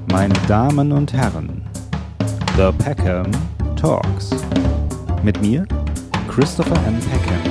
Meine Damen und Herren, The Peckham Talks. Mit mir, Christopher M. Peckham.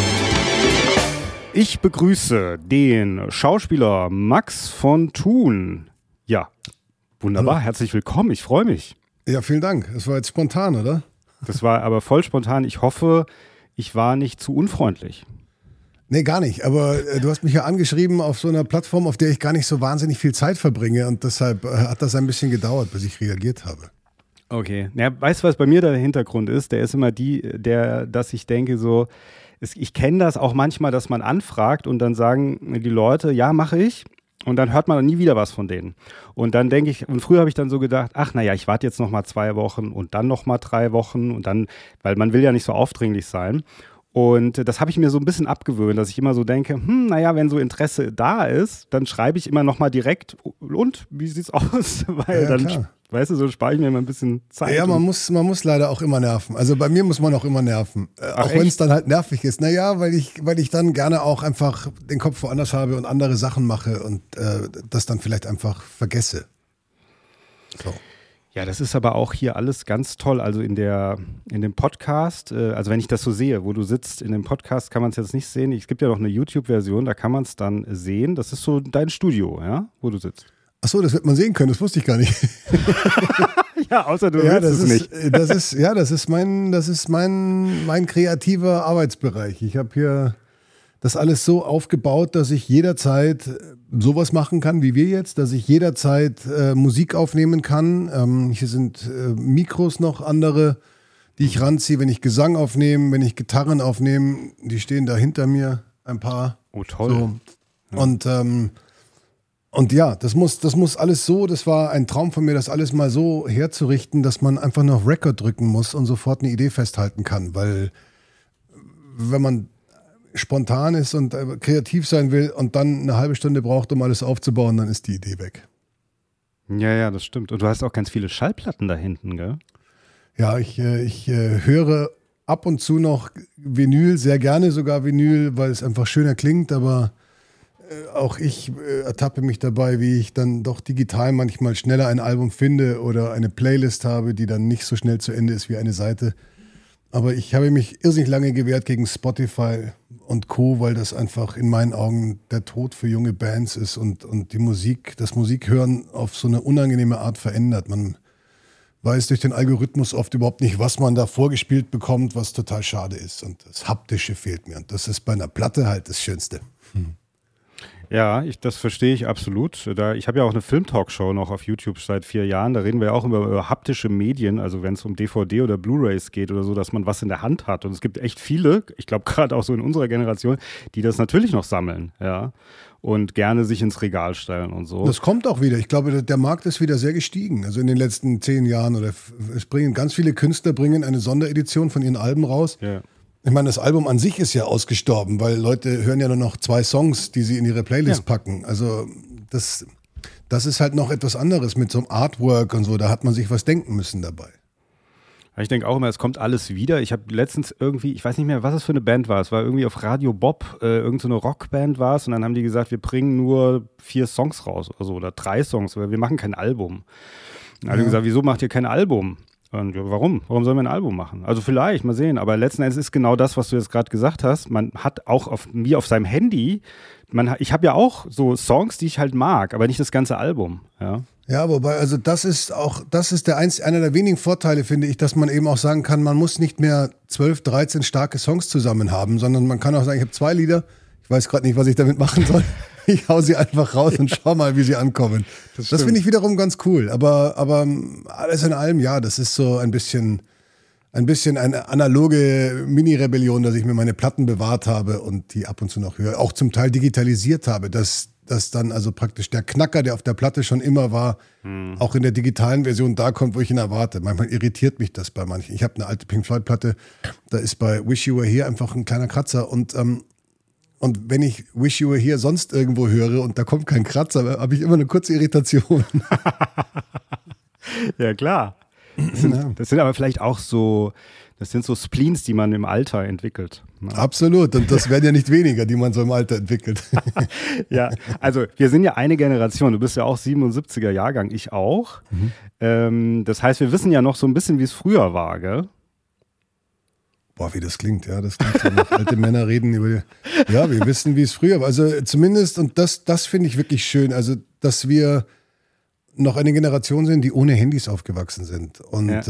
Ich begrüße den Schauspieler Max von Thun. Ja, wunderbar, Hallo. Herzlich willkommen, ich freue mich. Ja, vielen Dank. Das war jetzt spontan, oder? Das war aber voll spontan. Ich hoffe, ich war nicht zu unfreundlich. Nee, gar nicht. Aber du hast mich ja angeschrieben auf so einer Plattform, auf der ich gar nicht so wahnsinnig viel Zeit verbringe. Und deshalb hat das ein bisschen gedauert, bis ich reagiert habe. Okay. Ja, weißt du, was bei mir der Hintergrund ist? Der ist immer dass ich denke so, ich kenne das auch manchmal, dass man anfragt und dann sagen die Leute, ja, mache ich. Und dann hört man nie wieder was von denen. Und dann denke ich, und früher habe ich dann so gedacht, ach naja, ich warte jetzt noch mal 2 Wochen und dann noch mal 3 Wochen und dann, weil man will ja nicht so aufdringlich sein. Und das habe ich mir so ein bisschen abgewöhnt, dass ich immer so denke, naja, wenn so Interesse da ist, dann schreibe ich immer noch mal direkt, und, wie sieht's aus? Weil Ja, dann, klar. weißt du, so spare ich mir immer ein bisschen Zeit. Ja, man muss leider auch immer nerven. Also bei mir muss man auch immer nerven. Auch wenn es dann halt nervig ist. Naja, weil ich dann gerne auch einfach den Kopf woanders habe und andere Sachen mache und das dann vielleicht einfach vergesse. So. Ja, das ist aber auch hier alles ganz toll. Also in dem Podcast, also wenn ich das so sehe, wo du sitzt, in dem Podcast kann man es jetzt nicht sehen. Es gibt ja noch eine YouTube-Version, da kann man es dann sehen. Das ist so dein Studio, ja, wo du sitzt. Ach so, das wird man sehen können, das wusste ich gar nicht. Ja, außer du Ja, willst es nicht. Das ist mein kreativer Arbeitsbereich. Ich habe hier das alles so aufgebaut, dass ich jederzeit sowas machen kann, wie wir jetzt, dass ich jederzeit Musik aufnehmen kann. Hier sind Mikros noch andere, die ich ranziehe, wenn ich Gesang aufnehme, wenn ich Gitarren aufnehme. Die stehen da hinter mir, ein paar. Oh, toll. So. Ja. Und ja, das muss alles so, das war ein Traum von mir, das alles mal so herzurichten, dass man einfach noch Record drücken muss und sofort eine Idee festhalten kann, weil wenn man spontan ist und kreativ sein will und dann eine halbe Stunde braucht, um alles aufzubauen, dann ist die Idee weg. Ja, das stimmt. Und du hast auch ganz viele Schallplatten da hinten, gell? Ja, ich höre ab und zu noch Vinyl, sehr gerne sogar Vinyl, weil es einfach schöner klingt, aber auch ich ertappe mich dabei, wie ich dann doch digital manchmal schneller ein Album finde oder eine Playlist habe, die dann nicht so schnell zu Ende ist wie eine Seite. Aber ich habe mich irrsinnig lange gewehrt gegen Spotify und Co., weil das einfach in meinen Augen der Tod für junge Bands ist und die Musik, das Musikhören auf so eine unangenehme Art verändert. Man weiß durch den Algorithmus oft überhaupt nicht, was man da vorgespielt bekommt, was total schade ist. Und das Haptische fehlt mir. Und das ist bei einer Platte halt das Schönste. Ja, das verstehe ich absolut. Ich habe ja auch eine Film-Talkshow noch auf YouTube seit 4 Jahren. Da reden wir ja auch über haptische Medien, also wenn es um DVD oder Blu-rays geht oder so, dass man was in der Hand hat. Und es gibt echt viele, ich glaube gerade auch so in unserer Generation, die das natürlich noch sammeln, ja, und gerne sich ins Regal stellen und so. Das kommt auch wieder. Ich glaube, der Markt ist wieder sehr gestiegen. Also in den letzten 10 Jahren ganz viele Künstler bringen eine Sonderedition von ihren Alben raus. Ja. Ich meine, das Album an sich ist ja ausgestorben, weil Leute hören ja nur noch 2 Songs, die sie in ihre Playlist packen. Also das ist halt noch etwas anderes mit so einem Artwork und so. Da hat man sich was denken müssen dabei. Ich denke auch immer, es kommt alles wieder. Ich habe letztens irgendwie, ich weiß nicht mehr, was es für eine Band war. Es war irgendwie auf Radio Bob, irgend so eine Rockband war es. Und dann haben die gesagt, wir bringen nur 4 Songs raus oder so, oder 3 Songs, weil wir machen kein Album. Dann haben die gesagt, wieso macht ihr kein Album? Und ja, warum? Warum sollen wir ein Album machen? Also vielleicht, mal sehen. Aber letzten Endes ist genau das, was du jetzt gerade gesagt hast. Man hat auch wie auf seinem Handy, ich habe ja auch so Songs, die ich halt mag, aber nicht das ganze Album. Ja, wobei, also das ist einer der wenigen Vorteile, finde ich, dass man eben auch sagen kann, man muss nicht mehr 12, 13 starke Songs zusammen haben, sondern man kann auch sagen, ich habe 2 Lieder, ich weiß gerade nicht, was ich damit machen soll. Ich hau sie einfach raus und schau mal, wie sie ankommen. Das finde ich wiederum ganz cool. Aber alles in allem, ja, das ist so ein bisschen eine analoge Mini-Rebellion, dass ich mir meine Platten bewahrt habe und die ab und zu noch höre. Auch zum Teil digitalisiert habe, dass dann also praktisch der Knacker, der auf der Platte schon immer war, auch in der digitalen Version da kommt, wo ich ihn erwarte. Manchmal irritiert mich das bei manchen. Ich habe eine alte Pink Floyd-Platte, da ist bei Wish You Were Here einfach ein kleiner Kratzer und wenn ich Wish You Were Here sonst irgendwo höre und da kommt kein Kratzer, habe ich immer eine kurze Irritation. Ja, klar. Das sind aber vielleicht auch so Das sind so Spleens, die man im Alter entwickelt. Ne? Absolut. Und das werden ja nicht weniger, die man so im Alter entwickelt. Ja, also wir sind ja eine Generation. Du bist ja auch 77er Jahrgang, ich auch. Das heißt, wir wissen ja noch so ein bisschen, wie es früher war, gell? Boah, wie das klingt, ja. Das klingt so nach alte Männer reden über. Ja, wir wissen, wie es früher war. Also zumindest, und das finde ich wirklich schön, also dass wir noch eine Generation sind, die ohne Handys aufgewachsen sind.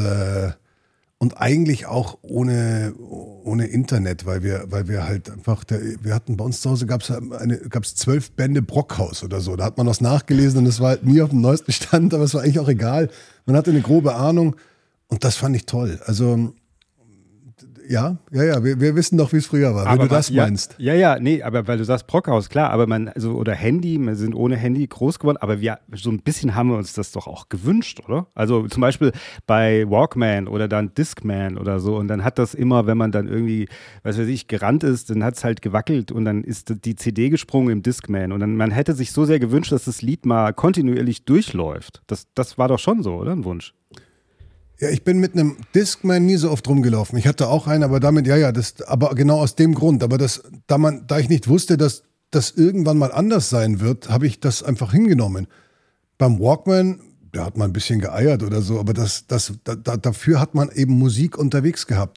Und eigentlich auch ohne Internet, weil wir halt einfach, wir hatten bei uns zu Hause gab's 12 Bände Brockhaus oder so. Da hat man was nachgelesen und das war halt nie auf dem neuesten Stand, aber es war eigentlich auch egal. Man hatte eine grobe Ahnung und das fand ich toll. Also ja, wir wissen doch, wie es früher war, aber wenn du das meinst. Nee, aber weil du sagst Brockhaus, klar, aber oder Handy, wir sind ohne Handy groß geworden, aber so ein bisschen haben wir uns das doch auch gewünscht, oder? Also zum Beispiel bei Walkman oder dann Discman oder so und dann hat das immer, wenn man dann irgendwie, was weiß ich, gerannt ist, dann hat es halt gewackelt und dann ist die CD gesprungen im Discman und dann, man hätte sich so sehr gewünscht, dass das Lied mal kontinuierlich durchläuft. Das war doch schon so, oder? Ein Wunsch. Ja, ich bin mit einem Discman nie so oft rumgelaufen. Ich hatte auch einen, aber damit, aber genau aus dem Grund. Aber da ich nicht wusste, dass das irgendwann mal anders sein wird, habe ich das einfach hingenommen. Beim Walkman, da hat man ein bisschen geeiert oder so, aber dafür hat man eben Musik unterwegs gehabt.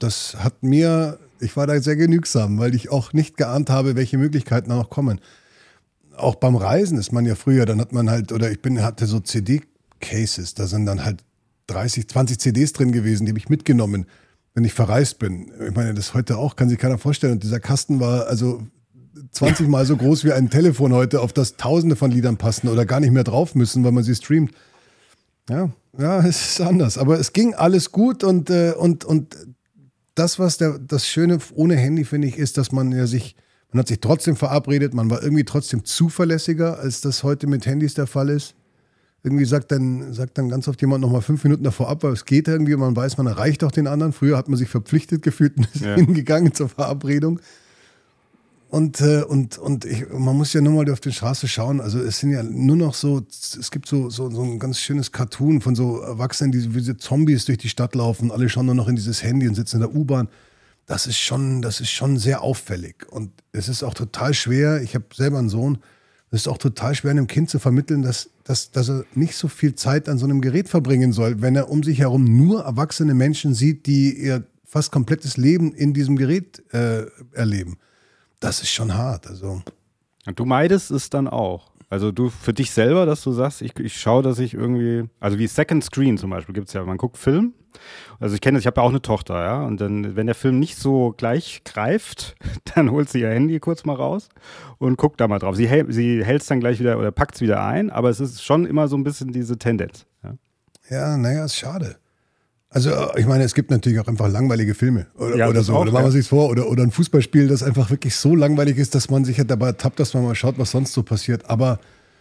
Ich war da sehr genügsam, weil ich auch nicht geahnt habe, welche Möglichkeiten da noch kommen. Auch beim Reisen ist man ja früher, dann hat man halt, hatte so CD-Cases, da sind dann halt 30, 20 CDs drin gewesen, die habe ich mitgenommen, wenn ich verreist bin. Ich meine, das heute auch, kann sich keiner vorstellen. Und dieser Kasten war also 20 Mal so groß wie ein Telefon heute, auf das Tausende von Liedern passen oder gar nicht mehr drauf müssen, weil man sie streamt. Ja, es ist anders. Aber es ging alles gut und das, was das Schöne ohne Handy, finde ich, ist, dass man hat sich trotzdem verabredet, man war irgendwie trotzdem zuverlässiger, als das heute mit Handys der Fall ist. Irgendwie sagt dann ganz oft jemand nochmal 5 Minuten davor ab, weil es geht irgendwie und man weiß, man erreicht auch den anderen. Früher hat man sich verpflichtet gefühlt und ist hingegangen zur Verabredung. Und man muss ja nur mal auf die Straße schauen. Also es sind ja nur noch es gibt so ein ganz schönes Cartoon von so Erwachsenen, die wie diese Zombies durch die Stadt laufen. Alle schauen nur noch in dieses Handy und sitzen in der U-Bahn. Das ist schon sehr auffällig. Und es ist auch total schwer. Ich habe selber einen Sohn. Es ist auch total schwer, einem Kind zu vermitteln, dass er nicht so viel Zeit an so einem Gerät verbringen soll, wenn er um sich herum nur erwachsene Menschen sieht, die ihr fast komplettes Leben in diesem Gerät erleben. Das ist schon hart. Also. Du meidest es dann auch. Also du für dich selber, dass du sagst, ich schaue, dass ich irgendwie, also wie Second Screen zum Beispiel gibt es ja, man guckt Film. Also ich kenne das, ich habe ja auch eine Tochter, ja, und dann, wenn der Film nicht so gleich greift, dann holt sie ihr Handy kurz mal raus und guckt da mal drauf. Sie hält es dann gleich wieder oder packt es wieder ein, aber es ist schon immer so ein bisschen diese Tendenz. Ja, naja, ist schade. Also ich meine, es gibt natürlich auch einfach langweilige Filme oder so. Auch, oder machen wir sich vor. Oder ein Fußballspiel, das einfach wirklich so langweilig ist, dass man sich ja dabei ertappt, dass man mal schaut, was sonst so passiert. Aber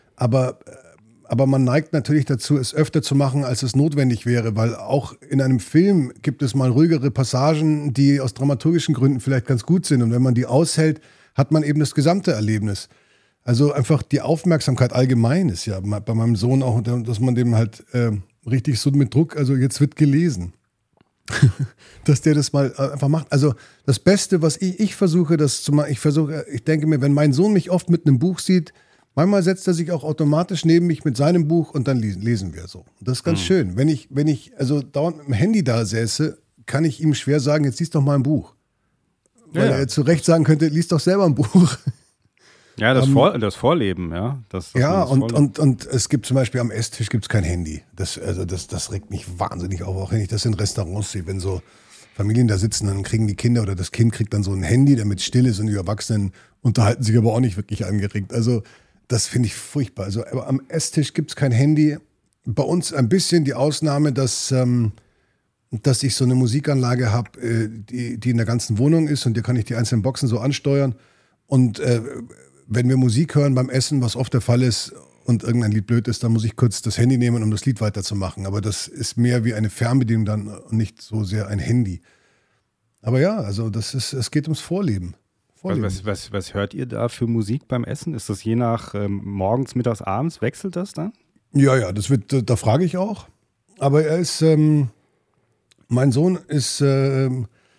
man neigt natürlich dazu, es öfter zu machen, als es notwendig wäre, weil auch in einem Film gibt es mal ruhigere Passagen, die aus dramaturgischen Gründen vielleicht ganz gut sind. Und wenn man die aushält, hat man eben das gesamte Erlebnis. Also einfach die Aufmerksamkeit allgemein ist ja bei meinem Sohn auch, dass man dem halt richtig so mit Druck, also jetzt wird gelesen. Dass der das mal einfach macht. Also das Beste, was ich versuche, das zu machen, ich denke mir, wenn mein Sohn mich oft mit einem Buch sieht, manchmal setzt er sich auch automatisch neben mich mit seinem Buch und dann lesen wir so. Und das ist ganz schön. Wenn ich also dauernd mit dem Handy da säße, kann ich ihm schwer sagen, jetzt lies doch mal ein Buch. Weil er zu Recht sagen könnte, lies doch selber ein Buch. Ja, das Vorleben, ja. Und es gibt zum Beispiel am Esstisch gibt's kein Handy. Das regt mich wahnsinnig auf, auch wenn ich das in Restaurants sehe, wenn so Familien da sitzen, dann kriegen die Kinder oder das Kind kriegt dann so ein Handy, damit still ist und die Erwachsenen unterhalten sich aber auch nicht wirklich angeregt. Also das finde ich furchtbar. Also aber am Esstisch gibt's kein Handy. Bei uns ein bisschen die Ausnahme, dass ich so eine Musikanlage habe, die in der ganzen Wohnung ist und da kann ich die einzelnen Boxen so ansteuern. Und wenn wir Musik hören beim Essen, was oft der Fall ist und irgendein Lied blöd ist, dann muss ich kurz das Handy nehmen, um das Lied weiterzumachen. Aber das ist mehr wie eine Fernbedienung dann und nicht so sehr ein Handy. Aber ja, also es geht ums Vorleben. Was hört ihr da für Musik beim Essen? Ist das je nach morgens, mittags, abends? Wechselt das dann? Ja, da frage ich auch. Aber mein Sohn ist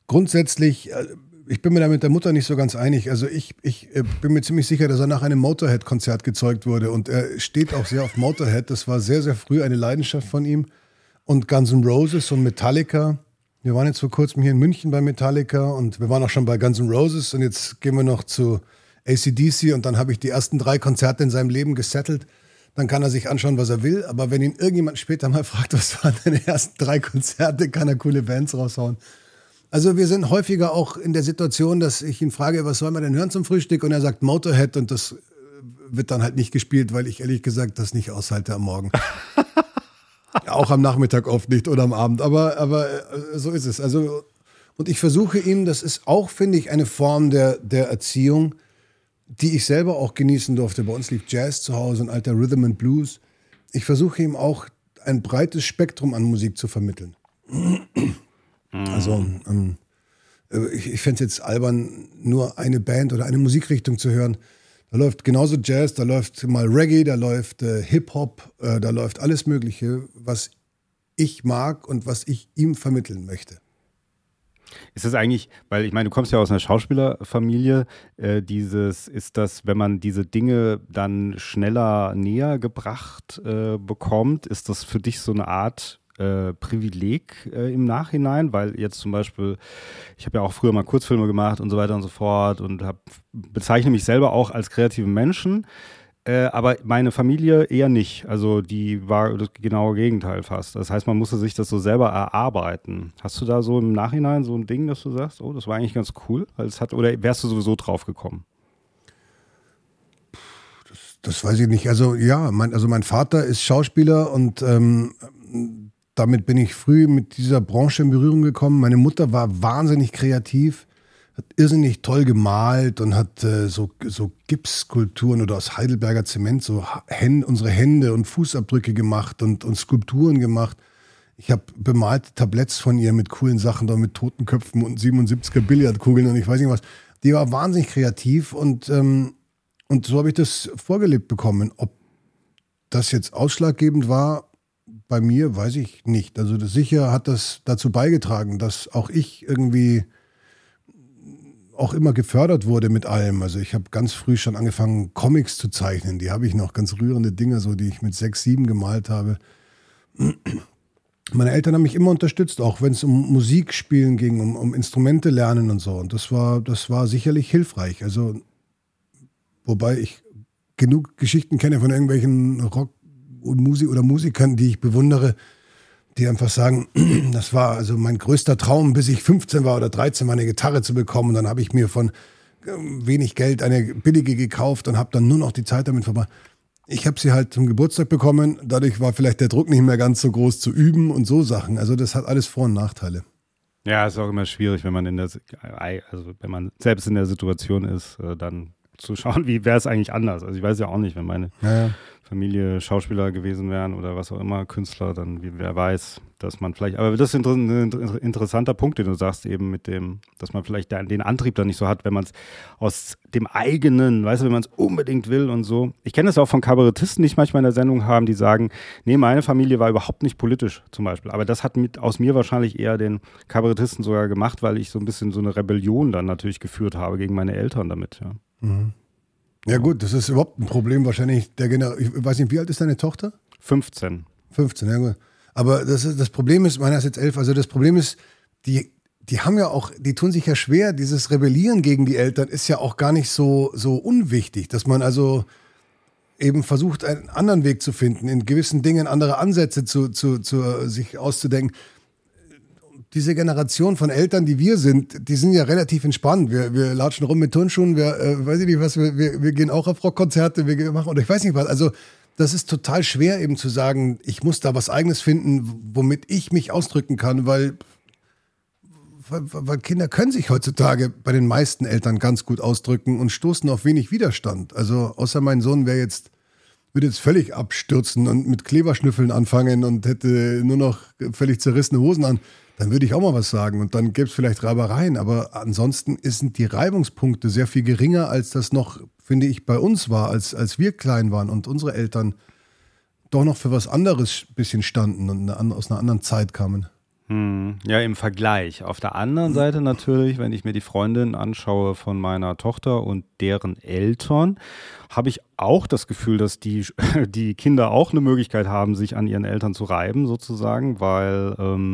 grundsätzlich, ich bin mir da mit der Mutter nicht so ganz einig. Also ich bin mir ziemlich sicher, dass er nach einem Motorhead-Konzert gezeugt wurde. Und er steht auch sehr auf Motorhead. Das war sehr, sehr früh eine Leidenschaft von ihm. Und Guns N' Roses und Metallica. Wir waren jetzt vor kurzem hier in München bei Metallica und wir waren auch schon bei Guns N' Roses. Und jetzt gehen wir noch zu AC/DC und dann habe ich die ersten 3 Konzerte in seinem Leben gesettelt. Dann kann er sich anschauen, was er will. Aber wenn ihn irgendjemand später mal fragt, was waren deine ersten 3 Konzerte, kann er coole Bands raushauen. Also wir sind häufiger auch in der Situation, dass ich ihn frage, was soll man denn hören zum Frühstück? Und er sagt Motorhead und das wird dann halt nicht gespielt, weil ich ehrlich gesagt das nicht aushalte am Morgen. Auch am Nachmittag oft nicht oder am Abend, aber so ist es. Also, und ich versuche ihm, das ist auch, finde ich, eine Form der Erziehung, die ich selber auch genießen durfte. Bei uns lief Jazz zu Hause, ein alter Rhythm and Blues. Ich versuche ihm auch ein breites Spektrum an Musik zu vermitteln. Also ich fände es jetzt albern, nur eine Band oder eine Musikrichtung zu hören. Da läuft genauso Jazz, da läuft mal Reggae, da läuft Hip-Hop, da läuft alles Mögliche, was ich mag und was ich ihm vermitteln möchte. Ist das eigentlich, weil ich meine, du kommst ja aus einer Schauspielerfamilie, ist das, wenn man diese Dinge dann schneller näher gebracht bekommt, ist das für dich so eine Art Privileg im Nachhinein, weil jetzt zum Beispiel, ich habe ja auch früher mal Kurzfilme gemacht und so weiter und so fort und bezeichne mich selber auch als kreativen Menschen, aber meine Familie eher nicht. Also die war das genaue Gegenteil fast. Das heißt, man musste sich das so selber erarbeiten. Hast du da so im Nachhinein so ein Ding, dass du sagst, oh, das war eigentlich ganz cool, weil es hat, oder wärst du sowieso drauf gekommen? Das weiß ich nicht. Also ja, mein Vater ist Schauspieler und damit bin ich früh mit dieser Branche in Berührung gekommen. Meine Mutter war wahnsinnig kreativ, hat irrsinnig toll gemalt und hat so Gipsskulpturen oder aus Heidelberger Zement so unsere Hände und Fußabdrücke gemacht und Skulpturen gemacht. Ich habe bemalte Tabletts von ihr mit coolen Sachen, da mit Totenköpfen und 77er Billardkugeln und ich weiß nicht was. Die war wahnsinnig kreativ und so habe ich das vorgelebt bekommen. Ob das jetzt ausschlaggebend war, bei mir weiß ich nicht. Also sicher hat das dazu beigetragen, dass auch ich irgendwie auch immer gefördert wurde mit allem. Also ich habe ganz früh schon angefangen, Comics zu zeichnen. Die habe ich noch, ganz rührende Dinger, so die ich mit 6, 7 gemalt habe. Meine Eltern haben mich immer unterstützt, auch wenn es um Musikspielen ging, um Instrumente lernen und so. Und das war sicherlich hilfreich. Also wobei ich genug Geschichten kenne von irgendwelchen Rock- und Musikern, die ich bewundere, die einfach sagen, das war also mein größter Traum, bis ich 15 war oder 13 war, eine Gitarre zu bekommen. Und dann habe ich mir von wenig Geld eine billige gekauft und habe dann nur noch die Zeit damit verbracht. Ich habe sie halt zum Geburtstag bekommen. Dadurch war vielleicht der Druck nicht mehr ganz so groß zu üben und so Sachen. Also das hat alles Vor- und Nachteile. Ja, ist auch immer schwierig, wenn man wenn man selbst in der Situation ist, dann zu schauen, wie wäre es eigentlich anders. Also ich weiß ja auch nicht, wenn meine Familie Schauspieler gewesen wären oder was auch immer, Künstler, dann wer weiß, dass man vielleicht, aber das ist ein interessanter Punkt, den du sagst, eben mit dem, dass man vielleicht den Antrieb dann nicht so hat, wenn man es aus dem eigenen, weißt du, wenn man es unbedingt will und so. Ich kenne das auch von Kabarettisten, die ich manchmal in der Sendung haben, die sagen, nee, meine Familie war überhaupt nicht politisch zum Beispiel, aber das hat aus mir wahrscheinlich eher den Kabarettisten sogar gemacht, weil ich so ein bisschen so eine Rebellion dann natürlich geführt habe gegen meine Eltern damit, ja. Mhm. Ja gut, das ist überhaupt ein Problem wahrscheinlich. Ich weiß nicht, wie alt ist deine Tochter? 15. 15, ja gut. Aber das Problem ist, meiner ist jetzt 11, also das Problem ist, die haben ja auch, die tun sich ja schwer, dieses Rebellieren gegen die Eltern ist ja auch gar nicht so unwichtig, dass man also eben versucht, einen anderen Weg zu finden, in gewissen Dingen andere Ansätze sich auszudenken. Diese Generation von Eltern, die wir sind, die sind ja relativ entspannt. Wir latschen rum mit Turnschuhen, weiß ich nicht was, wir gehen auch auf Rockkonzerte, wir machen, oder ich weiß nicht was. Also das ist total schwer eben zu sagen, ich muss da was Eigenes finden, womit ich mich ausdrücken kann, weil Kinder können sich heutzutage bei den meisten Eltern ganz gut ausdrücken und stoßen auf wenig Widerstand. Also außer mein Sohn würde jetzt völlig abstürzen und mit Kleberschnüffeln anfangen und hätte nur noch völlig zerrissene Hosen an. Dann würde ich auch mal was sagen und dann gäbe es vielleicht Reibereien. Aber ansonsten sind die Reibungspunkte sehr viel geringer, als das noch, finde ich, bei uns war, als wir klein waren und unsere Eltern doch noch für was anderes ein bisschen standen und aus einer anderen Zeit kamen. Ja, im Vergleich. Auf der anderen Seite natürlich, wenn ich mir die Freundin anschaue von meiner Tochter und deren Eltern, habe ich auch das Gefühl, dass die Kinder auch eine Möglichkeit haben, sich an ihren Eltern zu reiben, sozusagen, weil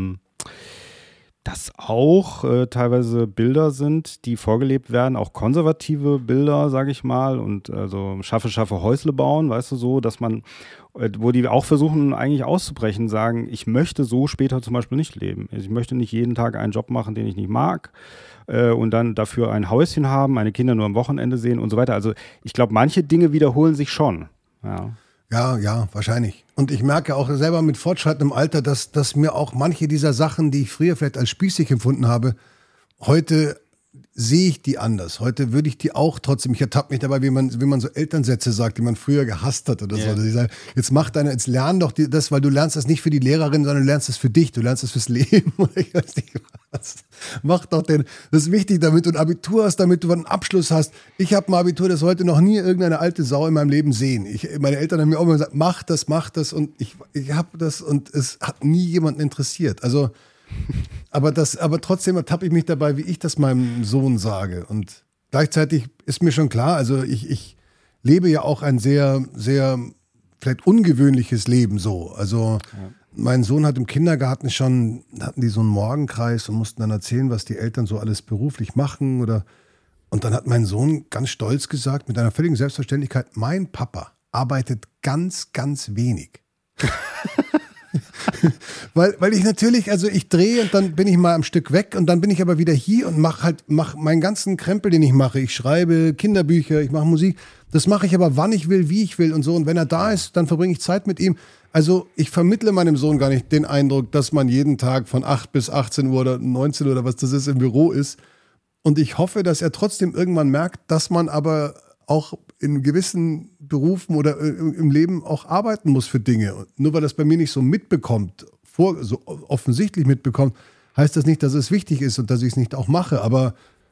das auch teilweise Bilder sind, die vorgelebt werden, auch konservative Bilder, sage ich mal, und also schaffe Häusle bauen, weißt du, so, dass man, wo die auch versuchen eigentlich auszubrechen, sagen, ich möchte so später zum Beispiel nicht leben. Ich möchte nicht jeden Tag einen Job machen, den ich nicht mag und dann dafür ein Häuschen haben, meine Kinder nur am Wochenende sehen und so weiter. Also ich glaube, manche Dinge wiederholen sich schon, ja. Ja, wahrscheinlich. Und ich merke auch selber mit fortschreitendem Alter, dass mir auch manche dieser Sachen, die ich früher vielleicht als spießig empfunden habe, heute sehe ich die anders. Heute würde ich die auch trotzdem, ich ertappe mich dabei, wie man so Elternsätze sagt, die man früher gehasst hat oder so. Dass ich sage, jetzt lern doch das, weil du lernst das nicht für die Lehrerin, sondern du lernst das für dich, du lernst das fürs Leben oder ich weiß nicht was. Mach doch das ist wichtig, damit du ein Abitur hast, damit du einen Abschluss hast. Ich habe ein Abitur, das heute noch nie irgendeine alte Sau in meinem Leben sehen. Meine Eltern haben mir auch immer gesagt, mach das und ich habe das und es hat nie jemanden interessiert. Also aber trotzdem ertappe ich mich dabei, wie ich das meinem Sohn sage. Und gleichzeitig ist mir schon klar, also ich lebe ja auch ein sehr, sehr vielleicht ungewöhnliches Leben so. Also mein Sohn hat im Kindergarten hatten die so einen Morgenkreis und mussten dann erzählen, was die Eltern so alles beruflich machen. Und dann hat mein Sohn ganz stolz gesagt, mit einer völligen Selbstverständlichkeit, mein Papa arbeitet ganz, ganz wenig. Weil ich natürlich, also ich drehe und dann bin ich mal am Stück weg und dann bin ich aber wieder hier und mach meinen ganzen Krempel, den ich mache. Ich schreibe Kinderbücher, ich mache Musik. Das mache ich aber, wann ich will, wie ich will und so. Und wenn er da ist, dann verbringe ich Zeit mit ihm. Also ich vermittle meinem Sohn gar nicht den Eindruck, dass man jeden Tag von 8 bis 18 Uhr oder 19 Uhr oder was das ist im Büro ist. Und ich hoffe, dass er trotzdem irgendwann merkt, dass man aber auch in gewissen Berufen oder im Leben auch arbeiten muss für Dinge. Und nur weil das bei mir nicht so mitbekommt, so offensichtlich mitbekommt, heißt das nicht, dass es wichtig ist und dass ich es nicht auch mache. Aber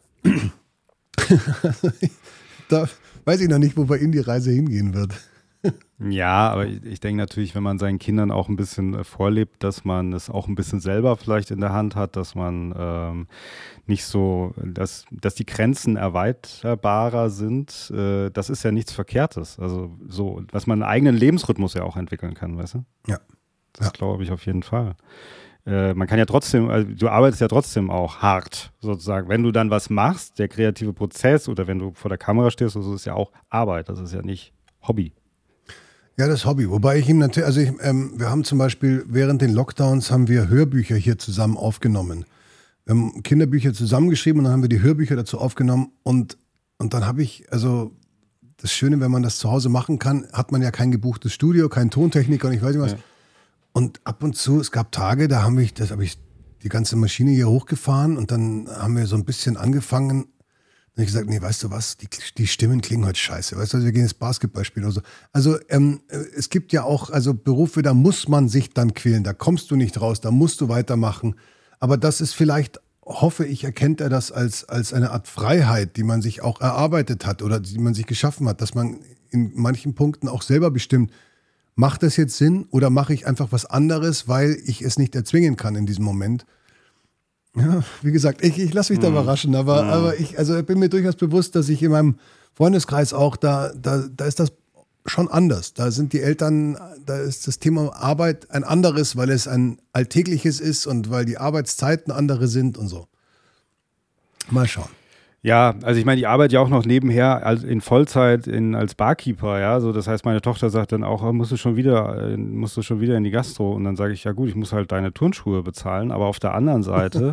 da weiß ich noch nicht, wo bei Ihnen die Reise hingehen wird. Ja, aber ich denke natürlich, wenn man seinen Kindern auch ein bisschen vorlebt, dass man es auch ein bisschen selber vielleicht in der Hand hat, dass man nicht so, dass die Grenzen erweiterbarer sind, das ist ja nichts Verkehrtes. Also so, dass man einen eigenen Lebensrhythmus ja auch entwickeln kann, weißt du? Ja. Das glaube ich auf jeden Fall. Man kann ja trotzdem, also du arbeitest ja trotzdem auch hart, sozusagen. Wenn du dann was machst, der kreative Prozess oder wenn du vor der Kamera stehst, das ist ja auch Arbeit, das ist ja nicht Hobby. Ja, das Hobby. Wobei ich ihm natürlich, also wir haben zum Beispiel während den Lockdowns haben wir Hörbücher hier zusammen aufgenommen. Wir haben Kinderbücher zusammengeschrieben und dann haben wir die Hörbücher dazu aufgenommen und dann habe ich, also das Schöne, wenn man das zu Hause machen kann, hat man ja kein gebuchtes Studio, keinen Tontechniker und ich weiß nicht was. Ja. Und ab und zu, es gab Tage, da habe ich die ganze Maschine hier hochgefahren und dann haben wir so ein bisschen angefangen. Dann habe ich gesagt, nee, weißt du was, die Stimmen klingen heute scheiße. Weißt du, wir gehen jetzt Basketball spielen oder so. Also es gibt ja auch Berufe, da muss man sich dann quälen, da kommst du nicht raus, da musst du weitermachen. Aber das ist vielleicht, hoffe ich, erkennt er das als eine Art Freiheit, die man sich auch erarbeitet hat oder die man sich geschaffen hat, dass man in manchen Punkten auch selber bestimmt, macht das jetzt Sinn oder mache ich einfach was anderes, weil ich es nicht erzwingen kann in diesem Moment. Ja, wie gesagt, ich lasse mich da überraschen, aber ich bin mir durchaus bewusst, dass ich in meinem Freundeskreis auch, da ist das schon anders. Da sind die Eltern, da ist das Thema Arbeit ein anderes, weil es ein alltägliches ist und weil die Arbeitszeiten andere sind und so. Mal schauen. Ja, also ich meine, ich arbeite ja auch noch nebenher in Vollzeit als Barkeeper, ja, so das heißt, meine Tochter sagt dann auch, musst du schon wieder in die Gastro und dann sage ich, ja gut, ich muss halt deine Turnschuhe bezahlen, aber auf der anderen Seite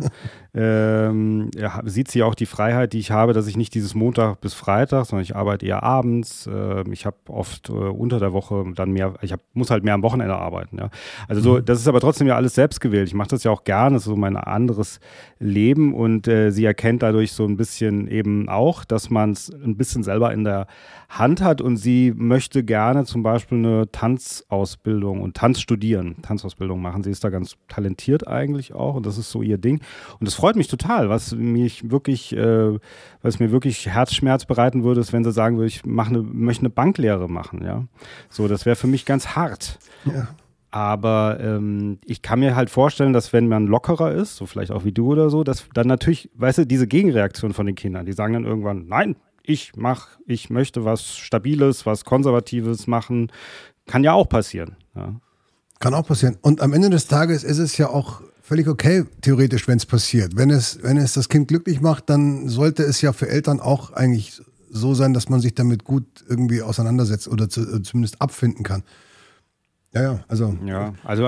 sieht sie auch die Freiheit, die ich habe, dass ich nicht dieses Montag bis Freitag, sondern ich arbeite eher abends, ich habe oft unter der Woche dann mehr, muss halt mehr am Wochenende arbeiten, ja. Also so, das ist aber trotzdem ja alles selbst gewählt, ich mache das ja auch gerne, das ist so mein anderes Leben und sie erkennt dadurch so ein bisschen eben auch, dass man es ein bisschen selber in der Hand hat und sie möchte gerne zum Beispiel eine Tanzausbildung und Tanzausbildung machen. Sie ist da ganz talentiert eigentlich auch und das ist so ihr Ding. Und das freut mich total, was mir wirklich Herzschmerz bereiten würde, ist, wenn sie sagen würde, ich möchte eine Banklehre machen, ja. So, das wäre für mich ganz hart. Ja. Aber ich kann mir halt vorstellen, dass wenn man lockerer ist, so vielleicht auch wie du oder so, dass dann natürlich, weißt du, diese Gegenreaktion von den Kindern, die sagen dann irgendwann, nein, ich möchte was Stabiles, was Konservatives machen, kann ja auch passieren. Ja. Kann auch passieren. Und am Ende des Tages ist es ja auch völlig okay, theoretisch, wenn es passiert. Wenn es das Kind glücklich macht, dann sollte es ja für Eltern auch eigentlich so sein, dass man sich damit gut irgendwie auseinandersetzt oder zumindest abfinden kann. Ja, also. Ja, also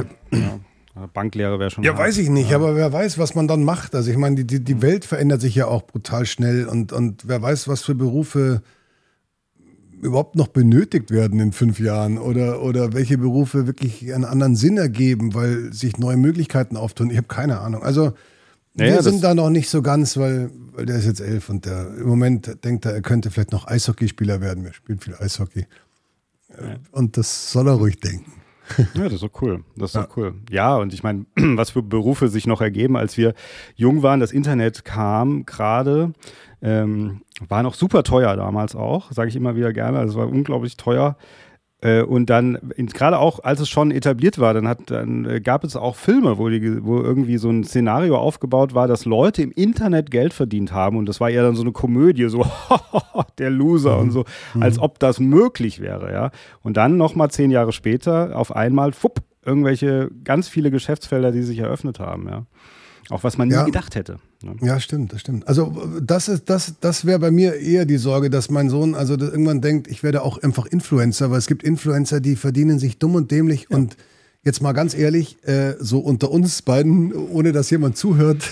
Banklehre wäre schon. Ja, weiß ich nicht, aber wer weiß, was man dann macht. Also ich meine, die Welt verändert sich ja auch brutal schnell und wer weiß, was für Berufe überhaupt noch benötigt werden in 5 Jahren oder welche Berufe wirklich einen anderen Sinn ergeben, weil sich neue Möglichkeiten auftun. Ich habe keine Ahnung. Also wir sind da noch nicht so ganz, weil der ist jetzt 11 und der im Moment denkt er könnte vielleicht noch Eishockeyspieler werden. Wir spielen viel Eishockey. Und das soll er ruhig denken. Ja, das ist doch cool. Cool. Ja, und ich meine, was für Berufe sich noch ergeben, als wir jung waren, das Internet kam gerade, war noch super teuer damals auch, sage ich immer wieder gerne, also es war unglaublich teuer. Und dann, gerade auch als es schon etabliert war, dann gab es auch Filme, wo irgendwie so ein Szenario aufgebaut war, dass Leute im Internet Geld verdient haben. Und das war eher dann so eine Komödie, so der Loser und so, als ob das möglich wäre. Ja. Und dann nochmal 10 Jahre später auf einmal, irgendwelche ganz viele Geschäftsfelder, die sich eröffnet haben. Ja. Auch was man nie gedacht hätte. Ne? Ja, stimmt, das stimmt. Also das wäre bei mir eher die Sorge, dass mein Sohn irgendwann denkt, ich werde auch einfach Influencer, weil es gibt Influencer, die verdienen sich dumm und dämlich. Ja. Und jetzt mal ganz ehrlich, so unter uns beiden, ohne dass jemand zuhört,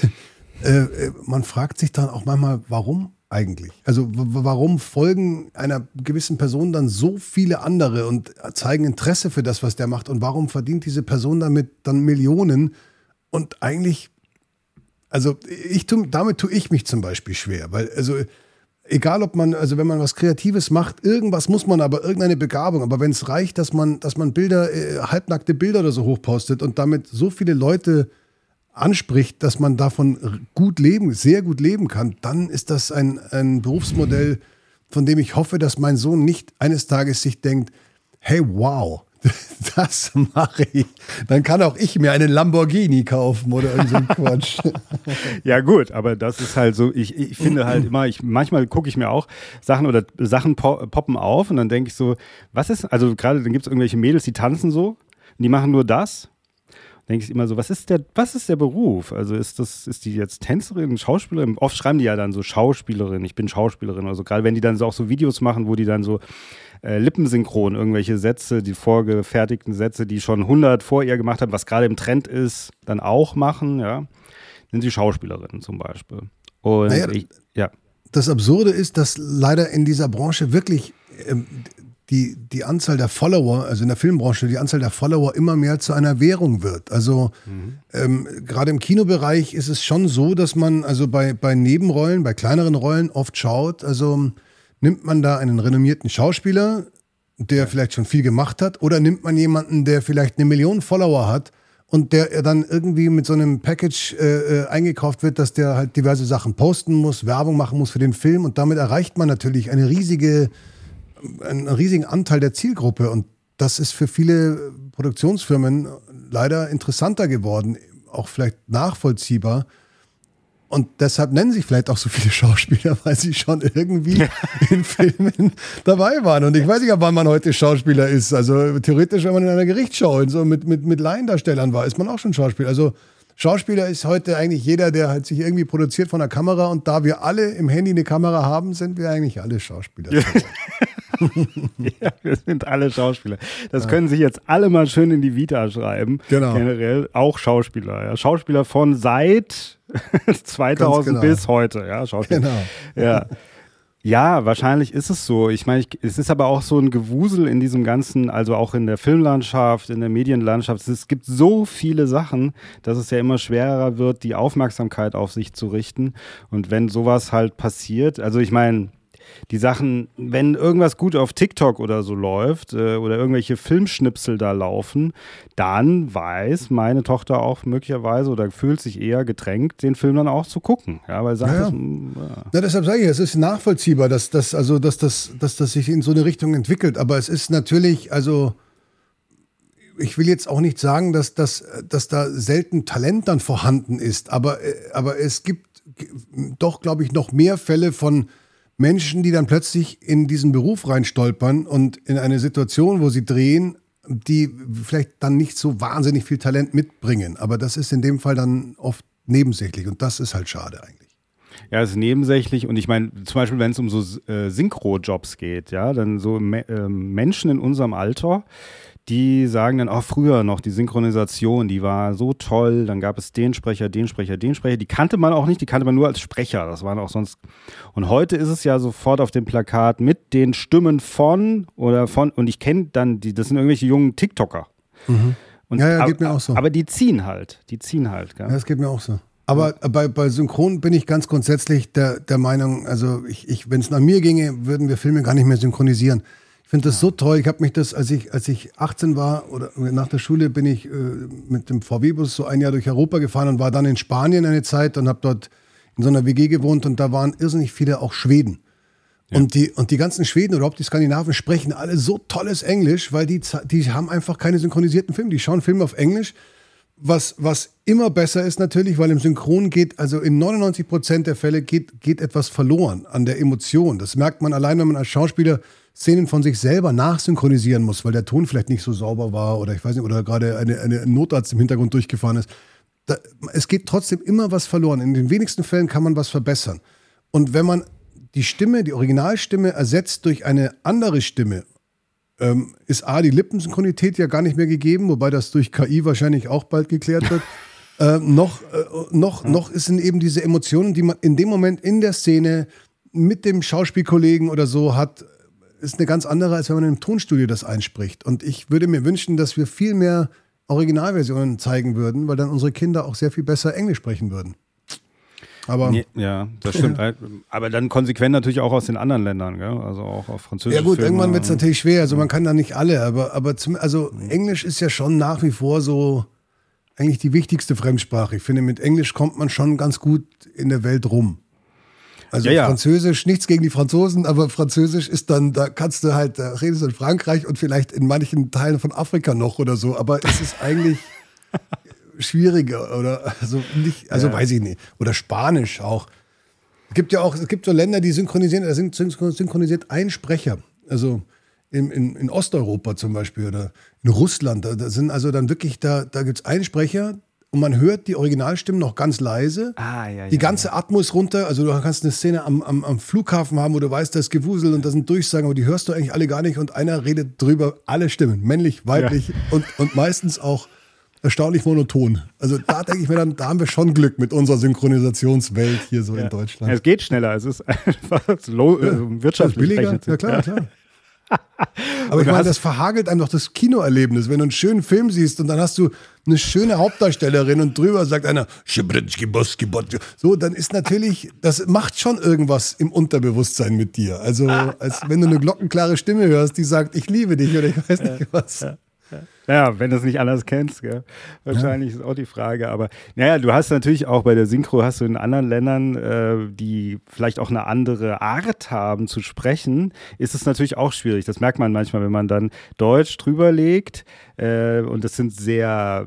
man fragt sich dann auch manchmal, warum eigentlich? Also warum folgen einer gewissen Person dann so viele andere und zeigen Interesse für das, was der macht? Und warum verdient diese Person damit dann Millionen? Und eigentlich also damit tue ich mich zum Beispiel schwer, weil also egal ob man, also wenn man was Kreatives macht, irgendwas muss man aber, irgendeine Begabung, aber wenn es reicht, dass man Bilder, halbnackte Bilder oder so hochpostet und damit so viele Leute anspricht, dass man davon sehr gut leben kann, dann ist das ein Berufsmodell, von dem ich hoffe, dass mein Sohn nicht eines Tages sich denkt, hey wow, das mache ich. Dann kann auch ich mir einen Lamborghini kaufen oder irgend so ein Quatsch. Ja gut, aber das ist halt so, ich finde halt immer, manchmal gucke ich mir auch Sachen poppen auf und dann denke ich so, also gerade dann gibt es irgendwelche Mädels, die tanzen so und die machen nur das. Denke ich immer so, was ist der Beruf? Also ist die jetzt Tänzerin, Schauspielerin? Oft schreiben die ja dann so Schauspielerin, ich bin Schauspielerin oder so. Gerade wenn die dann so auch so Videos machen, wo die dann so lippensynchron irgendwelche Sätze, die vorgefertigten Sätze, die schon 100 vor ihr gemacht haben, was gerade im Trend ist, dann auch machen, ja. Sind sie Schauspielerinnen zum Beispiel. Und das Absurde ist, dass leider in dieser Branche wirklich die Anzahl der Follower, also in der Filmbranche, die Anzahl der Follower immer mehr zu einer Währung wird. Also gerade im Kinobereich ist es schon so, dass man also bei Nebenrollen, bei kleineren Rollen oft schaut, also nimmt man da einen renommierten Schauspieler, der vielleicht schon viel gemacht hat, oder nimmt man jemanden, der vielleicht 1 Million Follower hat und der dann irgendwie mit so einem Package eingekauft wird, dass der halt diverse Sachen posten muss, Werbung machen muss für den Film und damit erreicht man natürlich einen riesigen Anteil der Zielgruppe und das ist für viele Produktionsfirmen leider interessanter geworden, auch vielleicht nachvollziehbar. Und deshalb nennen sich vielleicht auch so viele Schauspieler, weil sie schon irgendwie in Filmen dabei waren. Und ich weiß nicht, ab wann man heute Schauspieler ist. Also theoretisch, wenn man in einer Gerichtsschau so mit Laiendarstellern war, ist man auch schon Schauspieler. Also Schauspieler ist heute eigentlich jeder, der halt sich irgendwie produziert von der Kamera. Und da wir alle im Handy eine Kamera haben, sind wir eigentlich alle Schauspieler. Ja, wir sind alle Schauspieler. Das können sich jetzt alle mal schön in die Vita schreiben. Genau. Generell auch Schauspieler. Ja. Schauspieler von seit 2000 bis heute. Ja, Schauspieler. Genau. Ja. Ja, wahrscheinlich ist es so. Ich meine, es ist aber auch so ein Gewusel in diesem ganzen, also auch in der Filmlandschaft, in der Medienlandschaft. Es gibt so viele Sachen, dass es ja immer schwerer wird, die Aufmerksamkeit auf sich zu richten. Und wenn sowas halt passiert, also ich meine, die Sachen, wenn irgendwas gut auf TikTok oder so läuft oder irgendwelche Filmschnipsel da laufen, dann weiß meine Tochter auch möglicherweise oder fühlt sich eher gedrängt, den Film dann auch zu gucken. Ja, weil deshalb sage ich, es ist nachvollziehbar, dass das sich in so eine Richtung entwickelt. Aber es ist natürlich, also ich will jetzt auch nicht sagen, dass da selten Talent dann vorhanden ist, aber es gibt doch, glaube ich, noch mehr Fälle von Menschen, die dann plötzlich in diesen Beruf reinstolpern und in eine Situation, wo sie drehen, die vielleicht dann nicht so wahnsinnig viel Talent mitbringen. Aber das ist in dem Fall dann oft nebensächlich und das ist halt schade eigentlich. Ja, es ist nebensächlich und ich meine, zum Beispiel, wenn es um so Synchro-Jobs geht, ja, dann so Menschen in unserem Alter, die sagen dann, oh, früher noch die Synchronisation, die war so toll, dann gab es den Sprecher, den Sprecher, den Sprecher, die kannte man auch nicht, die kannte man nur als Sprecher, das waren auch sonst, und heute ist es ja sofort auf dem Plakat mit den Stimmen von, und ich kenne dann, das sind irgendwelche jungen TikToker. Mhm. Und, ja, geht mir auch so. Aber die ziehen halt, gell? Ja, das geht mir auch so. Aber bei Synchron bin ich ganz grundsätzlich der Meinung, also wenn es nach mir ginge, würden wir Filme gar nicht mehr synchronisieren. Ich finde das so toll. Ich habe mich das, als ich 18 war oder nach der Schule, bin ich mit dem VW-Bus so ein Jahr durch Europa gefahren und war dann in Spanien eine Zeit und habe dort in so einer WG gewohnt und da waren irrsinnig viele auch Schweden. Ja. Und die ganzen Schweden oder überhaupt die Skandinaven sprechen alle so tolles Englisch, weil die haben einfach keine synchronisierten Filme. Die schauen Filme auf Englisch. Was immer besser ist natürlich, weil im Synchron geht, also in 99% der Fälle geht etwas verloren an der Emotion. Das merkt man allein, wenn man als Schauspieler Szenen von sich selber nachsynchronisieren muss, weil der Ton vielleicht nicht so sauber war oder ich weiß nicht, oder gerade ein Notarzt im Hintergrund durchgefahren ist. Es geht trotzdem immer was verloren. In den wenigsten Fällen kann man was verbessern. Und wenn man die Originalstimme ersetzt durch eine andere Stimme, ist die Lippensynchronität ja gar nicht mehr gegeben, wobei das durch KI wahrscheinlich auch bald geklärt wird. Noch sind eben diese Emotionen, die man in dem Moment in der Szene mit dem Schauspielkollegen oder so hat, ist eine ganz andere, als wenn man im Tonstudio das einspricht. Und ich würde mir wünschen, dass wir viel mehr Originalversionen zeigen würden, weil dann unsere Kinder auch sehr viel besser Englisch sprechen würden. Aber ja, das stimmt. Aber dann konsequent natürlich auch aus den anderen Ländern, gell? Also auch auf Französisch. Ja gut, Filme. Irgendwann wird es natürlich schwer. Also man kann da nicht alle, aber Englisch ist ja schon nach wie vor so eigentlich die wichtigste Fremdsprache. Ich finde, mit Englisch kommt man schon ganz gut in der Welt rum. Also Französisch, nichts gegen die Franzosen, aber Französisch ist dann, da redest du in Frankreich und vielleicht in manchen Teilen von Afrika noch oder so, aber es ist eigentlich schwieriger oder weiß ich nicht. Oder Spanisch auch. Es gibt so Länder, die synchronisieren, da synchronisiert ein Sprecher. Also in Osteuropa zum Beispiel oder in Russland, da sind also dann wirklich, da gibt es einen Sprecher und man hört die Originalstimmen noch ganz leise. Die ganze Atmos runter, also du kannst eine Szene am Flughafen haben, wo du weißt, da ist Gewusel und da sind Durchsagen, aber die hörst du eigentlich alle gar nicht und einer redet drüber, alle Stimmen, männlich, weiblich und meistens auch erstaunlich monoton. Also da denke ich mir dann, da haben wir schon Glück mit unserer Synchronisationswelt hier so in Deutschland. Ja, es geht schneller, es ist einfach wirtschaftlich billiger. Ja, klar. Aber ich meine, das verhagelt einem doch das Kinoerlebnis, wenn du einen schönen Film siehst und dann hast du eine schöne Hauptdarstellerin und drüber sagt einer so, dann ist natürlich, das macht schon irgendwas im Unterbewusstsein mit dir. Also als wenn du eine glockenklare Stimme hörst, die sagt, ich liebe dich oder ich weiß nicht was. Ja, wenn du es nicht anders kennst, gell? Wahrscheinlich ist auch die Frage. Aber naja, du hast natürlich auch bei der Synchro, hast du in anderen Ländern, die vielleicht auch eine andere Art haben zu sprechen, ist es natürlich auch schwierig. Das merkt man manchmal, wenn man dann Deutsch drüber legt. Und das sind sehr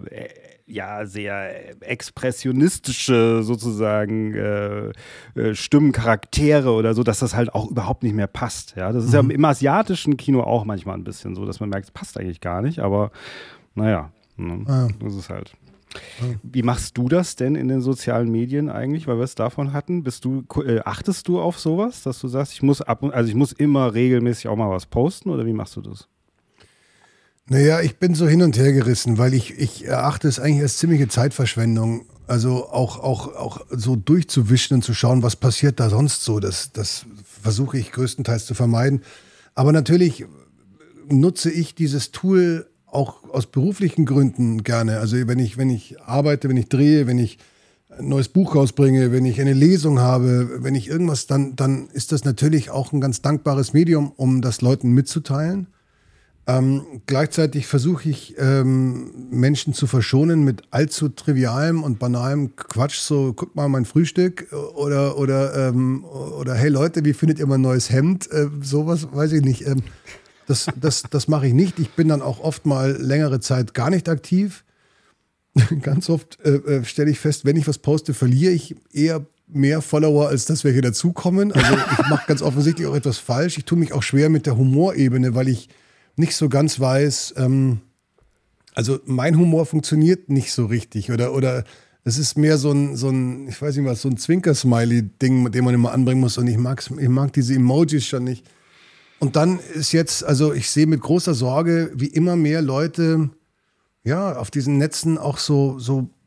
expressionistische sozusagen Stimmencharaktere oder so, dass das halt auch überhaupt nicht mehr passt. Ja? Das ist ja im asiatischen Kino auch manchmal ein bisschen so, dass man merkt, es passt eigentlich gar nicht, aber naja, das ist halt. Wie machst du das denn in den sozialen Medien eigentlich, weil wir es davon hatten? Achtest du auf sowas, dass du sagst, ich muss immer regelmäßig auch mal was posten oder wie machst du das? Naja, ich bin so hin und her gerissen, weil ich erachte es eigentlich als ziemliche Zeitverschwendung. Also auch so durchzuwischen und zu schauen, was passiert da sonst so. Das versuche ich größtenteils zu vermeiden. Aber natürlich nutze ich dieses Tool auch aus beruflichen Gründen gerne. Also wenn ich arbeite, wenn ich drehe, wenn ich ein neues Buch rausbringe, wenn ich eine Lesung habe, wenn ich irgendwas, dann ist das natürlich auch ein ganz dankbares Medium, um das Leuten mitzuteilen. Gleichzeitig versuche ich, Menschen zu verschonen mit allzu trivialem und banalem Quatsch, so guck mal mein Frühstück oder hey Leute, wie findet ihr mein neues Hemd? Sowas weiß ich nicht. Das mache ich nicht. Ich bin dann auch oft mal längere Zeit gar nicht aktiv. Ganz oft stelle ich fest, wenn ich was poste, verliere ich eher mehr Follower, als dass welche dazukommen. Also ich mache ganz offensichtlich auch etwas falsch. Ich tue mich auch schwer mit der Humorebene, weil ich nicht so ganz weiß, also mein Humor funktioniert nicht so richtig. Oder es ist mehr so ein, ich weiß nicht was, so ein Zwinker-Smiley-Ding, den man immer anbringen muss. Und ich mag diese Emojis schon nicht. Und dann ist jetzt, also ich sehe mit großer Sorge, wie immer mehr Leute ja auf diesen Netzen auch so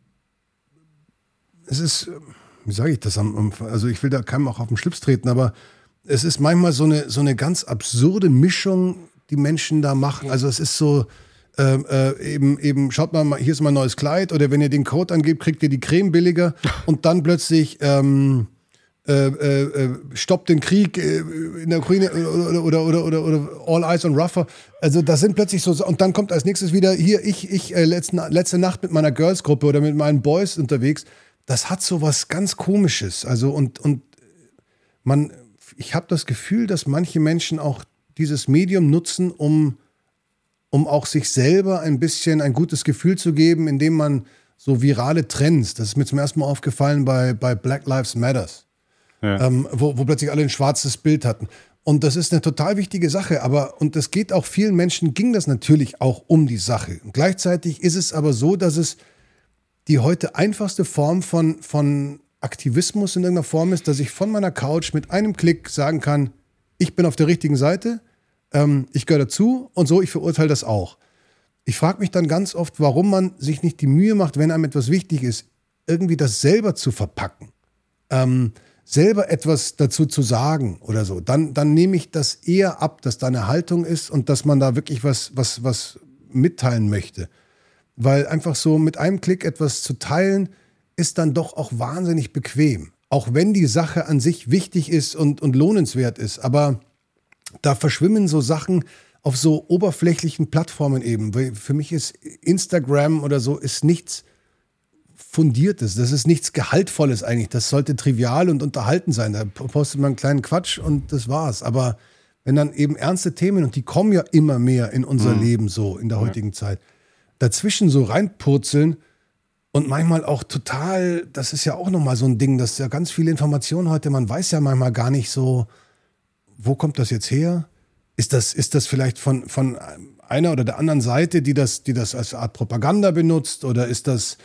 es ist, wie sage ich das, also ich will da keinem auch auf den Schlips treten, aber es ist manchmal so eine ganz absurde Mischung, die Menschen da machen. Also es ist so, eben, schaut mal, hier ist mein neues Kleid, oder wenn ihr den Code angebt, kriegt ihr die Creme billiger und dann plötzlich stoppt den Krieg in der Ukraine oder All Eyes on Rafah. Also das sind plötzlich so, und dann kommt als nächstes wieder hier, ich letzte Nacht mit meiner Girls-Gruppe oder mit meinen Boys unterwegs. Das hat so was ganz Komisches. Also und ich habe das Gefühl, dass manche Menschen auch dieses Medium nutzen, um auch sich selber ein bisschen ein gutes Gefühl zu geben, indem man so virale Trends, das ist mir zum ersten Mal aufgefallen bei Black Lives Matters, ja. Wo plötzlich alle ein schwarzes Bild hatten. Und das ist eine total wichtige Sache, und das geht auch vielen Menschen, ging das natürlich auch um die Sache. Und gleichzeitig ist es aber so, dass es die heute einfachste Form von Aktivismus in irgendeiner Form ist, dass ich von meiner Couch mit einem Klick sagen kann, ich bin auf der richtigen Seite, ich gehöre dazu und so, ich verurteile das auch. Ich frage mich dann ganz oft, warum man sich nicht die Mühe macht, wenn einem etwas wichtig ist, irgendwie das selber zu verpacken, selber etwas dazu zu sagen oder so. Dann nehme ich das eher ab, dass da eine Haltung ist und dass man da wirklich was mitteilen möchte. Weil einfach so mit einem Klick etwas zu teilen, ist dann doch auch wahnsinnig bequem. Auch wenn die Sache an sich wichtig ist und lohnenswert ist. Aber da verschwimmen so Sachen auf so oberflächlichen Plattformen eben. Weil für mich ist Instagram oder so ist nichts Fundiertes. Das ist nichts Gehaltvolles eigentlich. Das sollte trivial und unterhalten sein. Da postet man einen kleinen Quatsch und das war's. Aber wenn dann eben ernste Themen, und die kommen ja immer mehr in unser Leben so in der heutigen Zeit, dazwischen so reinpurzeln und manchmal auch total, das ist ja auch nochmal so ein Ding, das ist ja ganz viele Informationen heute, man weiß ja manchmal gar nicht so, wo kommt das jetzt her? Ist das vielleicht von einer oder der anderen Seite, die das als Art Propaganda benutzt, oder ist das,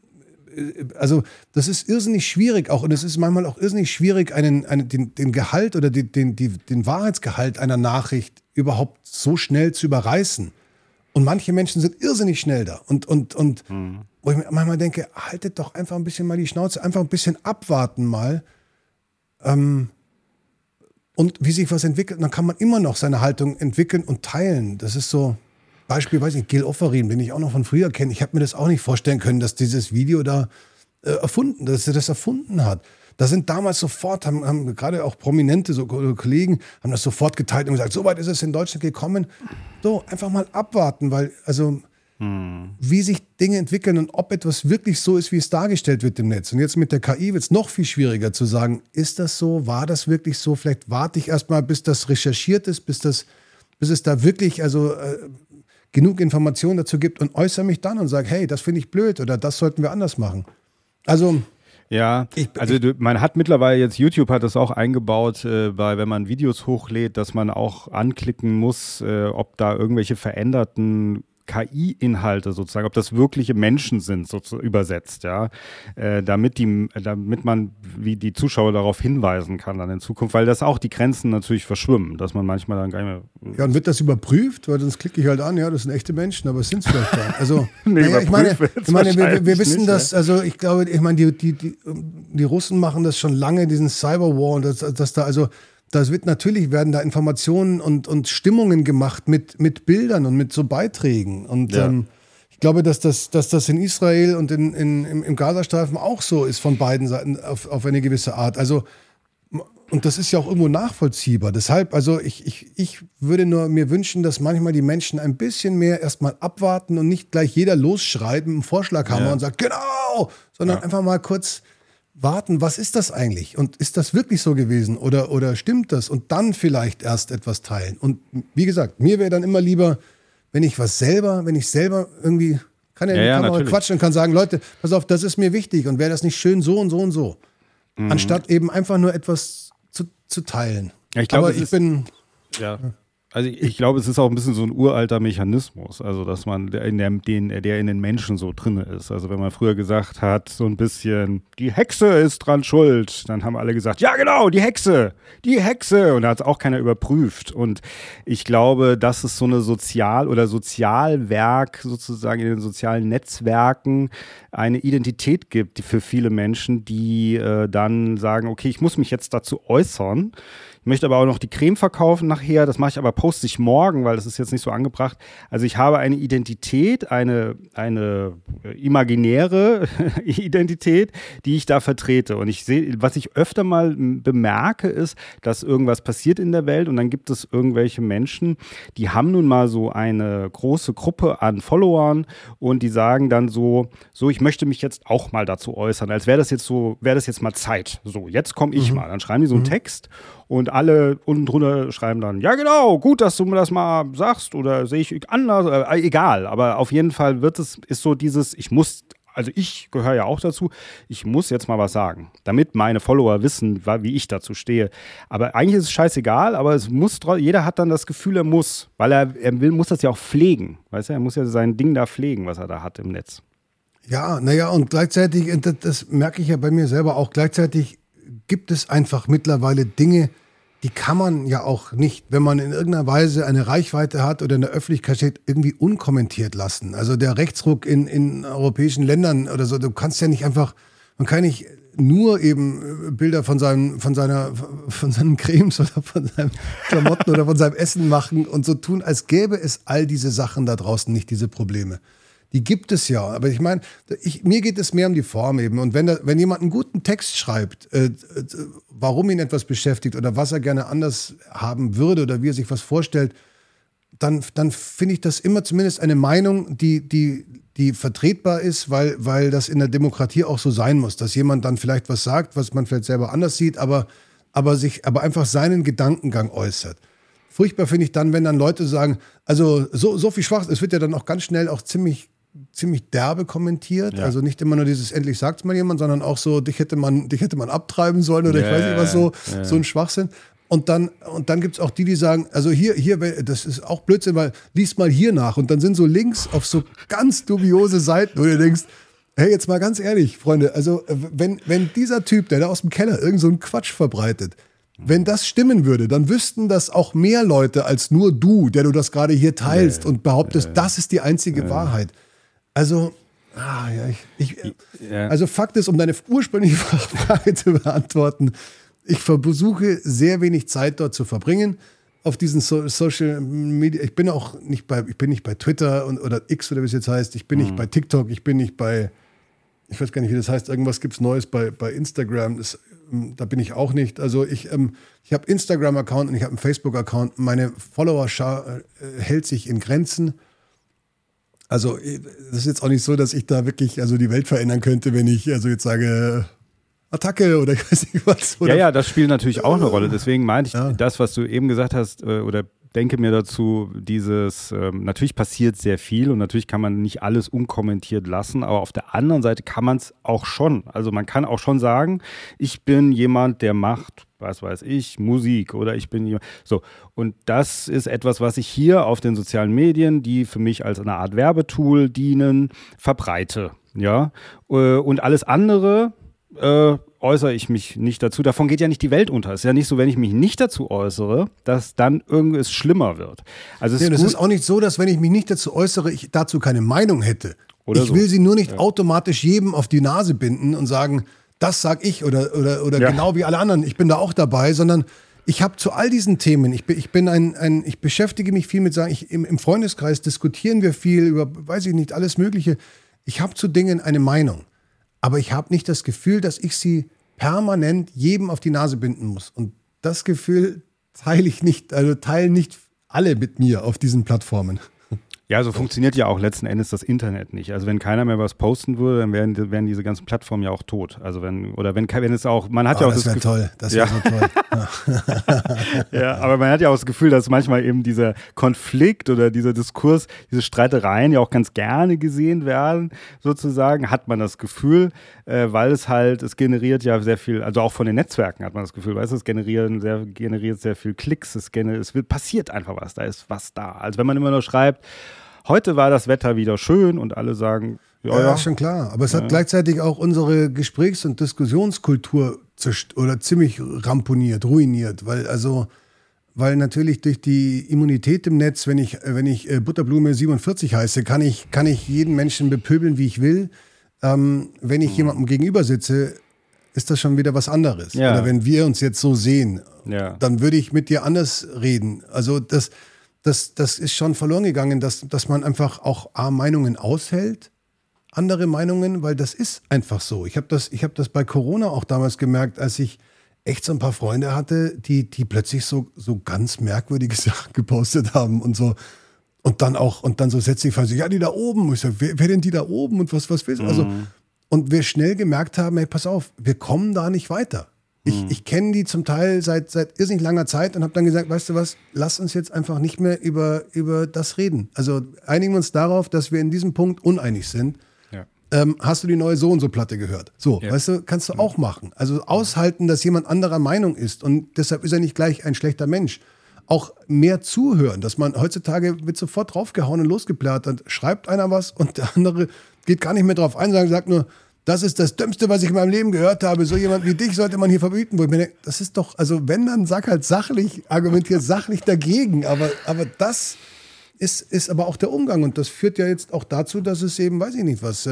also das ist irrsinnig schwierig auch, und es ist manchmal auch irrsinnig schwierig, den Gehalt oder den Wahrheitsgehalt einer Nachricht überhaupt so schnell zu überreißen. Und manche Menschen sind irrsinnig schnell da. Und wo ich mir manchmal denke, haltet doch einfach ein bisschen mal die Schnauze, einfach ein bisschen abwarten mal. Und wie sich was entwickelt, dann kann man immer noch seine Haltung entwickeln und teilen. Das ist so, Beispiel, weiß nicht, Gil Ofarim, den ich auch noch von früher kenne. Ich habe mir das auch nicht vorstellen können, dass dieses Video da dass er das erfunden hat. Da sind damals sofort, haben gerade auch Prominente, so Kollegen, haben das sofort geteilt und gesagt, so weit ist es in Deutschland gekommen. So, einfach mal abwarten, weil, also, wie sich Dinge entwickeln und ob etwas wirklich so ist, wie es dargestellt wird im Netz. Und jetzt mit der KI wird es noch viel schwieriger zu sagen, ist das so, war das wirklich so? Vielleicht warte ich erstmal, bis das recherchiert ist, bis es da wirklich, also, genug Informationen dazu gibt und äußere mich dann und sage, hey, das finde ich blöd oder das sollten wir anders machen. Also, ja, man hat mittlerweile jetzt, YouTube hat das auch eingebaut, wenn man Videos hochlädt, dass man auch anklicken muss, ob da irgendwelche veränderten KI-Inhalte sozusagen, ob das wirkliche Menschen sind, sozusagen übersetzt, ja, damit man wie die Zuschauer darauf hinweisen kann dann in Zukunft, weil das auch die Grenzen natürlich verschwimmen, dass man manchmal dann gar nicht mehr. Ja, und wird das überprüft? Weil sonst klicke ich halt an, ja, das sind echte Menschen, aber es sind es vielleicht gar. Also, nee, ich meine, wir wissen nicht, das, also ich glaube, die Russen machen das schon lange, diesen Cyberwar, und dass da also werden da Informationen und Stimmungen gemacht mit Bildern und mit so Beiträgen. Und ja. Ich glaube, dass das in Israel und im Gazastreifen auch so ist von beiden Seiten auf eine gewisse Art. Also, und das ist ja auch irgendwo nachvollziehbar. Deshalb, also ich würde nur mir wünschen, dass manchmal die Menschen ein bisschen mehr erstmal abwarten und nicht gleich jeder losschreit mit einem Vorschlaghammer und sagt, genau, sondern einfach mal kurz warten, was ist das eigentlich? Und ist das wirklich so gewesen? Oder stimmt das? Und dann vielleicht erst etwas teilen. Und wie gesagt, mir wäre dann immer lieber, wenn ich selber irgendwie, kann man auch quatschen und kann sagen, Leute, pass auf, das ist mir wichtig und wäre das nicht schön so und so und so. Anstatt eben einfach nur etwas zu teilen. Ja, ich glaube, ich glaube, es ist auch ein bisschen so ein uralter Mechanismus, also dass man der in den Menschen so drin ist. Also wenn man früher gesagt hat, so ein bisschen, die Hexe ist dran schuld, dann haben alle gesagt, ja genau, die Hexe. Und da hat es auch keiner überprüft. Und ich glaube, dass es so eine Sozialwerk sozusagen in den sozialen Netzwerken eine Identität gibt für viele Menschen, die dann sagen, okay, ich muss mich jetzt dazu äußern. Ich möchte aber auch noch die Creme verkaufen nachher. Das mache ich aber, poste ich morgen, weil das ist jetzt nicht so angebracht. Also ich habe eine Identität, eine imaginäre Identität, die ich da vertrete. Und ich sehe, was ich öfter mal bemerke, ist, dass irgendwas passiert in der Welt und dann gibt es irgendwelche Menschen, die haben nun mal so eine große Gruppe an Followern und die sagen dann so, ich möchte mich jetzt auch mal dazu äußern, als wäre das jetzt mal Zeit. So, jetzt komme ich mal. Dann schreiben die so einen Text. Und alle unten drunter schreiben dann, ja genau, gut, dass du mir das mal sagst oder sehe ich anders, egal. Aber auf jeden Fall ist so dieses, ich gehöre ja auch dazu, ich muss jetzt mal was sagen, damit meine Follower wissen, wie ich dazu stehe. Aber eigentlich ist es scheißegal, aber jeder hat dann das Gefühl, er muss, weil er muss das ja auch pflegen. Weißt du, er muss ja sein Ding da pflegen, was er da hat im Netz. Ja, naja, und gleichzeitig, das merke ich ja bei mir selber auch, gleichzeitig gibt es einfach mittlerweile Dinge, die kann man ja auch nicht, wenn man in irgendeiner Weise eine Reichweite hat oder in der Öffentlichkeit steht, irgendwie unkommentiert lassen. Also der Rechtsruck in europäischen Ländern oder so, man kann nicht nur eben Bilder von seinen Cremes oder von seinen Klamotten oder von seinem Essen machen und so tun, als gäbe es all diese Sachen da draußen nicht, diese Probleme. Die gibt es ja, aber ich meine, mir geht es mehr um die Form eben. Und wenn jemand einen guten Text schreibt, warum ihn etwas beschäftigt oder was er gerne anders haben würde oder wie er sich was vorstellt, dann finde ich das immer zumindest eine Meinung, die vertretbar ist, weil das in der Demokratie auch so sein muss, dass jemand dann vielleicht was sagt, was man vielleicht selber anders sieht, aber einfach seinen Gedankengang äußert. Furchtbar finde ich dann, wenn dann Leute sagen, also so viel Schwachsinn, es wird ja dann auch ganz schnell auch ziemlich derbe kommentiert. Ja. Also nicht immer nur dieses, endlich sagt's mal jemand, sondern auch so, dich hätte man abtreiben sollen oder ich weiß nicht was, so ein Schwachsinn. Und dann gibt's auch die sagen, also hier, das ist auch Blödsinn, weil lies mal hier nach. Und dann sind so Links auf so ganz dubiose Seiten, wo du denkst, hey, jetzt mal ganz ehrlich, Freunde, also wenn dieser Typ, der da aus dem Keller irgend so einen Quatsch verbreitet, wenn das stimmen würde, dann wüssten das auch mehr Leute als nur du, der du das gerade hier teilst und behauptest, das ist die einzige Wahrheit. Also, also Fakt ist, um deine ursprüngliche Frage zu beantworten, ich versuche sehr wenig Zeit dort zu verbringen auf diesen Social Media. Ich bin nicht bei Twitter oder X oder wie es jetzt heißt. Ich bin nicht bei TikTok. Ich bin nicht bei, ich weiß gar nicht, wie das heißt. Irgendwas gibt's Neues bei Instagram. Da bin ich auch nicht. Also ich habe Instagram-Account und ich habe einen Facebook-Account. Meine Follower-Schar hält sich in Grenzen. Also das ist jetzt auch nicht so, dass ich da wirklich die Welt verändern könnte, wenn ich jetzt sage Attacke oder ich weiß nicht was. Oder ja, das spielt natürlich auch eine Rolle. Deswegen meinte ich das, was du eben gesagt hast oder denke mir dazu, natürlich passiert sehr viel und natürlich kann man nicht alles unkommentiert lassen, aber auf der anderen Seite kann man es auch schon. Also man kann auch schon sagen, ich bin jemand, der macht, was weiß ich, Musik oder ich bin jemand, so. Und das ist etwas, was ich hier auf den sozialen Medien, die für mich als eine Art Werbetool dienen, verbreite, ja. Und alles andere äußere ich mich nicht dazu. Davon geht ja nicht die Welt unter. Es ist ja nicht so, wenn ich mich nicht dazu äußere, dass dann irgendwas schlimmer wird. Also es ist auch nicht so, dass wenn ich mich nicht dazu äußere, ich dazu keine Meinung hätte. Oder ich will sie nur nicht automatisch jedem auf die Nase binden und sagen, das sag ich oder genau wie alle anderen, ich bin da auch dabei, sondern ich habe zu all diesen Themen, ich beschäftige mich viel mit im Freundeskreis diskutieren wir viel über, weiß ich nicht, alles Mögliche. Ich habe zu Dingen eine Meinung. Aber ich habe nicht das Gefühl, dass ich sie permanent jedem auf die Nase binden muss. Und das Gefühl teile ich nicht, also teilen nicht alle mit mir auf diesen Plattformen. Ja, so funktioniert ja auch letzten Endes das Internet nicht. Also wenn keiner mehr was posten würde, dann wären diese ganzen Plattformen ja auch tot. Also wenn es auch, man hat ja auch das wäre toll, das wäre so toll. Ja, aber man hat ja auch das Gefühl, dass manchmal eben dieser Konflikt oder dieser Diskurs, diese Streitereien ja auch ganz gerne gesehen werden, sozusagen, hat man das Gefühl, weil es generiert ja sehr viel, also auch von den Netzwerken hat man das Gefühl, weißt du, es generiert sehr viel Klicks, passiert einfach was, da ist was da. Also wenn man immer nur schreibt, heute war das Wetter wieder schön und alle sagen, ja, schon klar. Aber es hat gleichzeitig auch unsere Gesprächs- und Diskussionskultur ziemlich ruiniert, weil natürlich durch die Immunität im Netz, wenn ich Butterblume 47 heiße, kann ich jeden Menschen bepöbeln, wie ich will. Wenn ich jemandem gegenüber sitze, ist das schon wieder was anderes. Ja. Oder wenn wir uns jetzt so sehen, dann würde ich mit dir anders reden. Also das ist schon verloren gegangen, dass man einfach auch Meinungen aushält, andere Meinungen, weil das ist einfach so. Ich hab das bei Corona auch damals gemerkt, als ich echt so ein paar Freunde hatte, die plötzlich so ganz merkwürdige Sachen gepostet haben und so. Und dann so Sätze, die fallen, ja, die da oben. Und ich sag, wer denn die da oben und was willst du? Also, und wir schnell gemerkt haben, hey, pass auf, wir kommen da nicht weiter. Ich kenne die zum Teil seit irrsinnig langer Zeit und habe dann gesagt, weißt du was, lass uns jetzt einfach nicht mehr über das reden. Also einigen wir uns darauf, dass wir in diesem Punkt uneinig sind. Ja. Hast du die neue So-und-so-Platte gehört? So, weißt du, kannst du auch machen. Also aushalten, dass jemand anderer Meinung ist und deshalb ist er nicht gleich ein schlechter Mensch. Auch mehr zuhören, dass man heutzutage wird sofort draufgehauen und losgeplattert. Schreibt einer was und der andere geht gar nicht mehr drauf ein, sagt nur, das ist das Dümmste, was ich in meinem Leben gehört habe. So jemand wie dich sollte man hier verbieten. Wo ich mir denke, das ist doch, also wenn, dann sag halt sachlich, argumentiert sachlich dagegen. Aber das ist aber auch der Umgang. Und das führt ja jetzt auch dazu, dass es eben, weiß ich nicht was,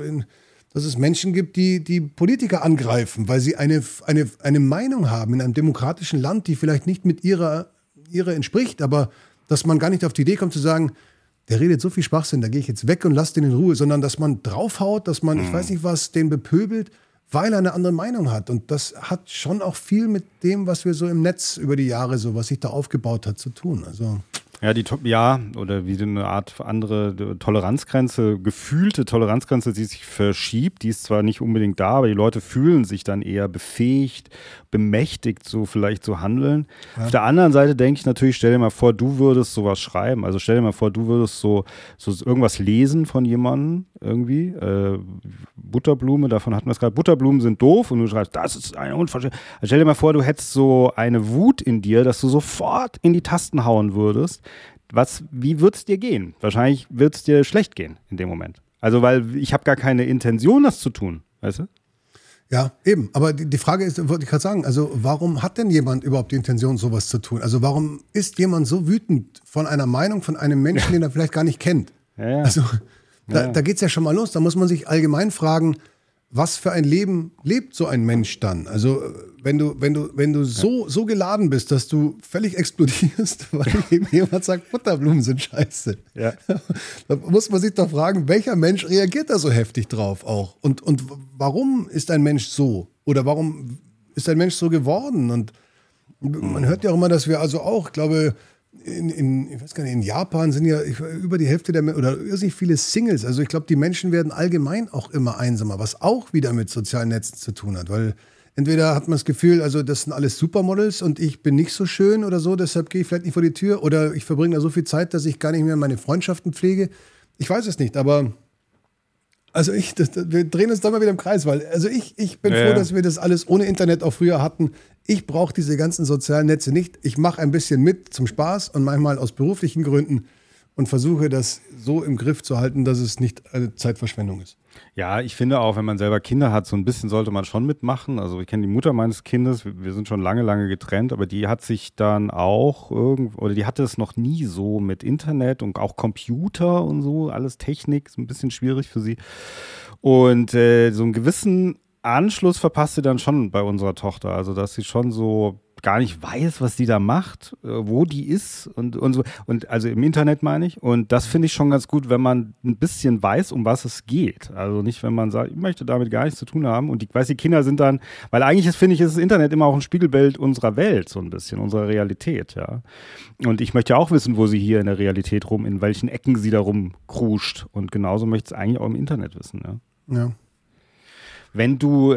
dass es Menschen gibt, die Politiker angreifen, weil sie eine Meinung haben in einem demokratischen Land, die vielleicht nicht mit ihrer entspricht, aber dass man gar nicht auf die Idee kommt zu sagen, der redet so viel Schwachsinn, da gehe ich jetzt weg und lasse den in Ruhe, sondern dass man draufhaut, dass man, ich weiß nicht was, den bepöbelt, weil er eine andere Meinung hat. Und das hat schon auch viel mit dem, was wir so im Netz über die Jahre was sich da aufgebaut hat, zu tun. Also Ja, oder wie eine Art andere Toleranzgrenze, gefühlte Toleranzgrenze, die sich verschiebt, die ist zwar nicht unbedingt da, aber die Leute fühlen sich dann eher befähigt, bemächtigt, so vielleicht zu handeln. Ja. Auf der anderen Seite denke ich natürlich, stell dir mal vor, du würdest sowas schreiben, also stell dir mal vor, du würdest so irgendwas lesen von jemandem irgendwie, Butterblume, davon hatten wir es gerade, Butterblumen sind doof und du schreibst, das ist eine Unverschämtheit. Also stell dir mal vor, du hättest so eine Wut in dir, dass du sofort in die Tasten hauen würdest. Wie wird es dir gehen? Wahrscheinlich wird es dir schlecht gehen in dem Moment. Also, weil ich habe gar keine Intention, das zu tun, weißt du? Ja, eben. Aber die Frage ist, wollte ich gerade sagen, also warum hat denn jemand überhaupt die Intention, sowas zu tun? Also warum ist jemand so wütend von einer Meinung von einem Menschen, den er vielleicht gar nicht kennt? Ja. Also da geht es ja schon mal los. Da muss man sich allgemein fragen, was für ein Leben lebt so ein Mensch dann? Also wenn du so geladen bist, dass du völlig explodierst, weil eben jemand sagt, Butterblumen sind scheiße. Ja. Da muss man sich doch fragen, welcher Mensch reagiert da so heftig drauf auch? Und warum ist ein Mensch so? Oder warum ist ein Mensch so geworden? Und man hört ja auch immer, dass wir also auch, ich glaube, ich weiß gar nicht, in Japan sind ja über die Hälfte oder irrsinnig viele Singles. Also ich glaube, die Menschen werden allgemein auch immer einsamer, was auch wieder mit sozialen Netzen zu tun hat. Weil entweder hat man das Gefühl, also das sind alles Supermodels und ich bin nicht so schön oder so, deshalb gehe ich vielleicht nicht vor die Tür. Oder ich verbringe da so viel Zeit, dass ich gar nicht mehr meine Freundschaften pflege. Ich weiß es nicht, aber also wir drehen uns doch mal wieder im Kreis, weil also ich bin froh, dass wir das alles ohne Internet auch früher hatten. Ich brauche diese ganzen sozialen Netze nicht. Ich mache ein bisschen mit zum Spaß und manchmal aus beruflichen Gründen und versuche das so im Griff zu halten, dass es nicht eine Zeitverschwendung ist. Ja, ich finde auch, wenn man selber Kinder hat, so ein bisschen sollte man schon mitmachen. Also ich kenne die Mutter meines Kindes, wir sind schon lange getrennt, aber die hat sich dann auch die hatte es noch nie so mit Internet und auch Computer und so, alles Technik, ist ein bisschen schwierig für sie. Und so einen gewissen Anschluss verpasst sie dann schon bei unserer Tochter. Also dass sie schon so gar nicht weiß, was die da macht, wo die ist und so. Und also im Internet meine ich. Und das finde ich schon ganz gut, wenn man ein bisschen weiß, um was es geht. Also nicht, wenn man sagt, ich möchte damit gar nichts zu tun haben. Und die Kinder sind dann, weil eigentlich finde ich, ist das Internet immer auch ein Spiegelbild unserer Welt, so ein bisschen, unserer Realität, ja. Und ich möchte ja auch wissen, wo sie hier in der Realität in welchen Ecken sie da rumkruscht. Und genauso möchte ich es eigentlich auch im Internet wissen, ja. Ja. Wenn du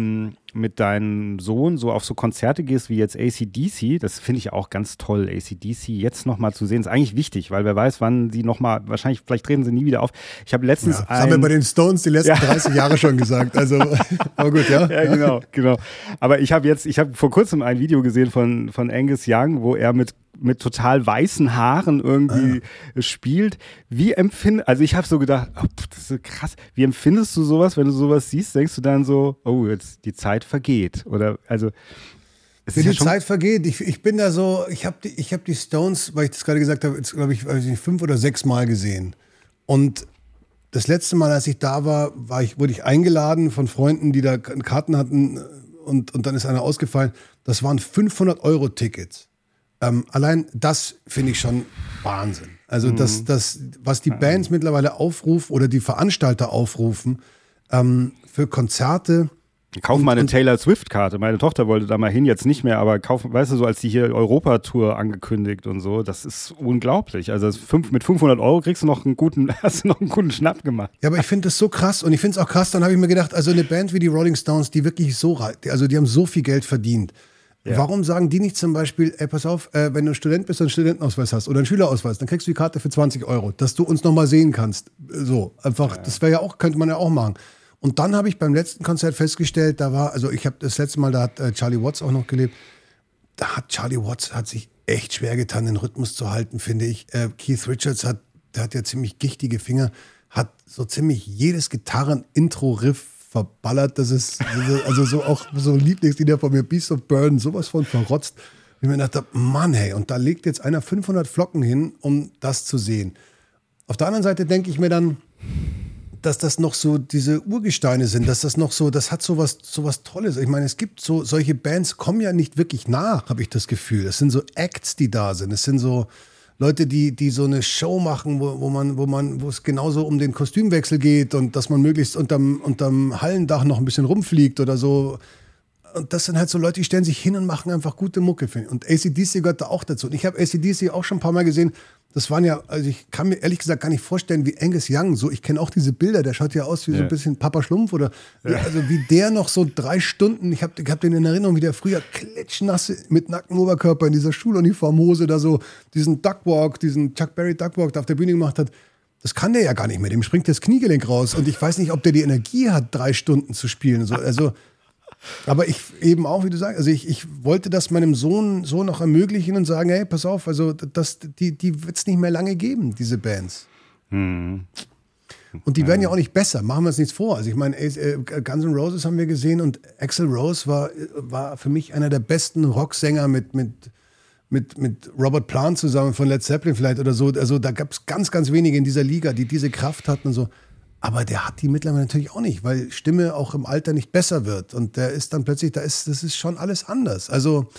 mit deinem Sohn so auf so Konzerte gehst wie jetzt AC/DC, das finde ich auch ganz toll, AC/DC jetzt nochmal zu sehen, ist eigentlich wichtig, weil wer weiß, wann sie nochmal, vielleicht treten sie nie wieder auf. Ich habe letztens das haben wir bei den Stones die letzten 30 Jahre schon gesagt, also, aber gut, ja. Ja, genau. Aber ich habe vor kurzem ein Video gesehen von Angus Young, wo er mit total weißen Haaren irgendwie spielt. Also ich habe so gedacht, das ist so krass. Wie empfindest du sowas, wenn du sowas siehst? Denkst du dann so, oh, jetzt die Zeit vergeht? Oder, also. Wie die Zeit vergeht. Ich bin da so, ich hab die Stones, weil ich das gerade gesagt habe, jetzt glaube ich, 5 oder 6 Mal gesehen. Und das letzte Mal, als ich da war, wurde ich eingeladen von Freunden, die da Karten hatten und dann ist einer ausgefallen. Das waren 500-Euro-Tickets. Allein das finde ich schon Wahnsinn. Also was die Bands mittlerweile aufrufen oder die Veranstalter aufrufen für Konzerte. Kauf mal eine Taylor Swift-Karte. Meine Tochter wollte da mal hin, jetzt nicht mehr, aber weißt du, so als die hier Europa-Tour angekündigt und so, das ist unglaublich. Also mit 500 Euro hast du noch einen guten Schnapp gemacht. Ja, aber ich finde das so krass und ich finde es auch krass, dann habe ich mir gedacht, also eine Band wie die Rolling Stones, die wirklich die haben so viel Geld verdient. Ja. Warum sagen die nicht zum Beispiel, ey, pass auf, wenn du Student bist und einen Studentenausweis hast oder einen Schülerausweis, dann kriegst du die Karte für 20 Euro, dass du uns nochmal sehen kannst. So, einfach, das wäre ja auch, könnte man ja auch machen. Und dann habe ich beim letzten Konzert festgestellt, ich habe das letzte Mal, da hat Charlie Watts auch noch gelebt, Charlie Watts hat sich echt schwer getan, den Rhythmus zu halten, finde ich. Keith Richards der hat ja ziemlich gichtige Finger, hat so ziemlich jedes Gitarren-Intro-Riff verballert, das ist also so auch so Lieblingslieder von mir, Beast of Burden, sowas von verrotzt. Ich mir gedacht habe, Mann, hey, und da legt jetzt einer 500 Flocken hin, um das zu sehen. Auf der anderen Seite denke ich mir dann, dass das noch so diese Urgesteine sind, dass das noch so, das hat sowas Tolles. Ich meine, es gibt solche Bands, kommen ja nicht wirklich nach, habe ich das Gefühl. Es sind so Acts, die da sind. Es sind so Leute, die so eine Show machen, wo es genauso um den Kostümwechsel geht und dass man möglichst unterm Hallendach noch ein bisschen rumfliegt oder so. Und das sind halt so Leute, die stellen sich hin und machen einfach gute Mucke. Und AC/DC gehört da auch dazu. Und ich habe AC/DC auch schon ein paar Mal gesehen. Das waren ja, also ich kann mir ehrlich gesagt gar nicht vorstellen, wie Angus Young, so, ich kenne auch diese Bilder, der schaut ja aus wie so ein bisschen Papa Schlumpf oder, also wie der noch so 3 Stunden, ich hab den in Erinnerung, wie der früher klitschnass mit nacktem Oberkörper in dieser Schuluniformhose da so diesen Chuck Berry Duckwalk da auf der Bühne gemacht hat. Das kann der ja gar nicht mehr, dem springt das Kniegelenk raus und ich weiß nicht, ob der die Energie hat, 3 Stunden zu spielen, so, also. Aber ich eben auch, wie du sagst, also ich wollte das meinem Sohn so noch ermöglichen und sagen, hey, pass auf, also die wird es nicht mehr lange geben, diese Bands. Und die werden ja auch nicht besser, machen wir uns nichts vor. Also ich meine, Guns N' Roses haben wir gesehen und Axl Rose war für mich einer der besten Rocksänger mit Robert Plant zusammen von Led Zeppelin vielleicht oder so. Also da gab es ganz, ganz wenige in dieser Liga, die diese Kraft hatten und so. Aber der hat die mittlerweile natürlich auch nicht, weil Stimme auch im Alter nicht besser wird. Und der ist dann plötzlich, das ist schon alles anders. Also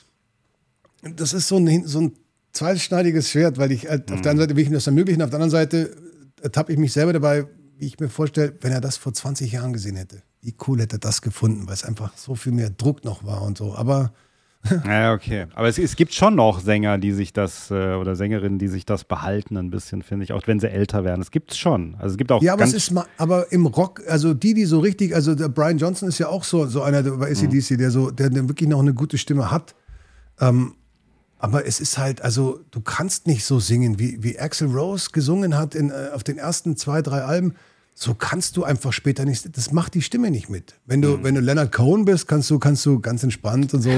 das ist so ein zweischneidiges Schwert, weil ich halt auf der einen Seite will ich ihm das ermöglichen, auf der anderen Seite ertappe ich mich selber dabei, wie ich mir vorstelle, wenn er das vor 20 Jahren gesehen hätte. Wie cool hätte er das gefunden, weil es einfach so viel mehr Druck noch war und so. Aber ja, okay. Aber es gibt schon noch Sänger, die sich das, oder Sängerinnen, die sich das behalten ein bisschen, finde ich, auch wenn sie älter werden. Es gibt es schon. Also es gibt auch. Ja, aber im Rock, also die so richtig, also der Brian Johnson ist ja auch so einer bei AC/DC, der wirklich noch eine gute Stimme hat. Aber es ist halt, also du kannst nicht so singen, wie Axl Rose gesungen hat auf den ersten 2, 3 Alben. So kannst du einfach später nicht, das macht die Stimme nicht mit. Wenn du Leonard Cohen bist, kannst du ganz entspannt und so,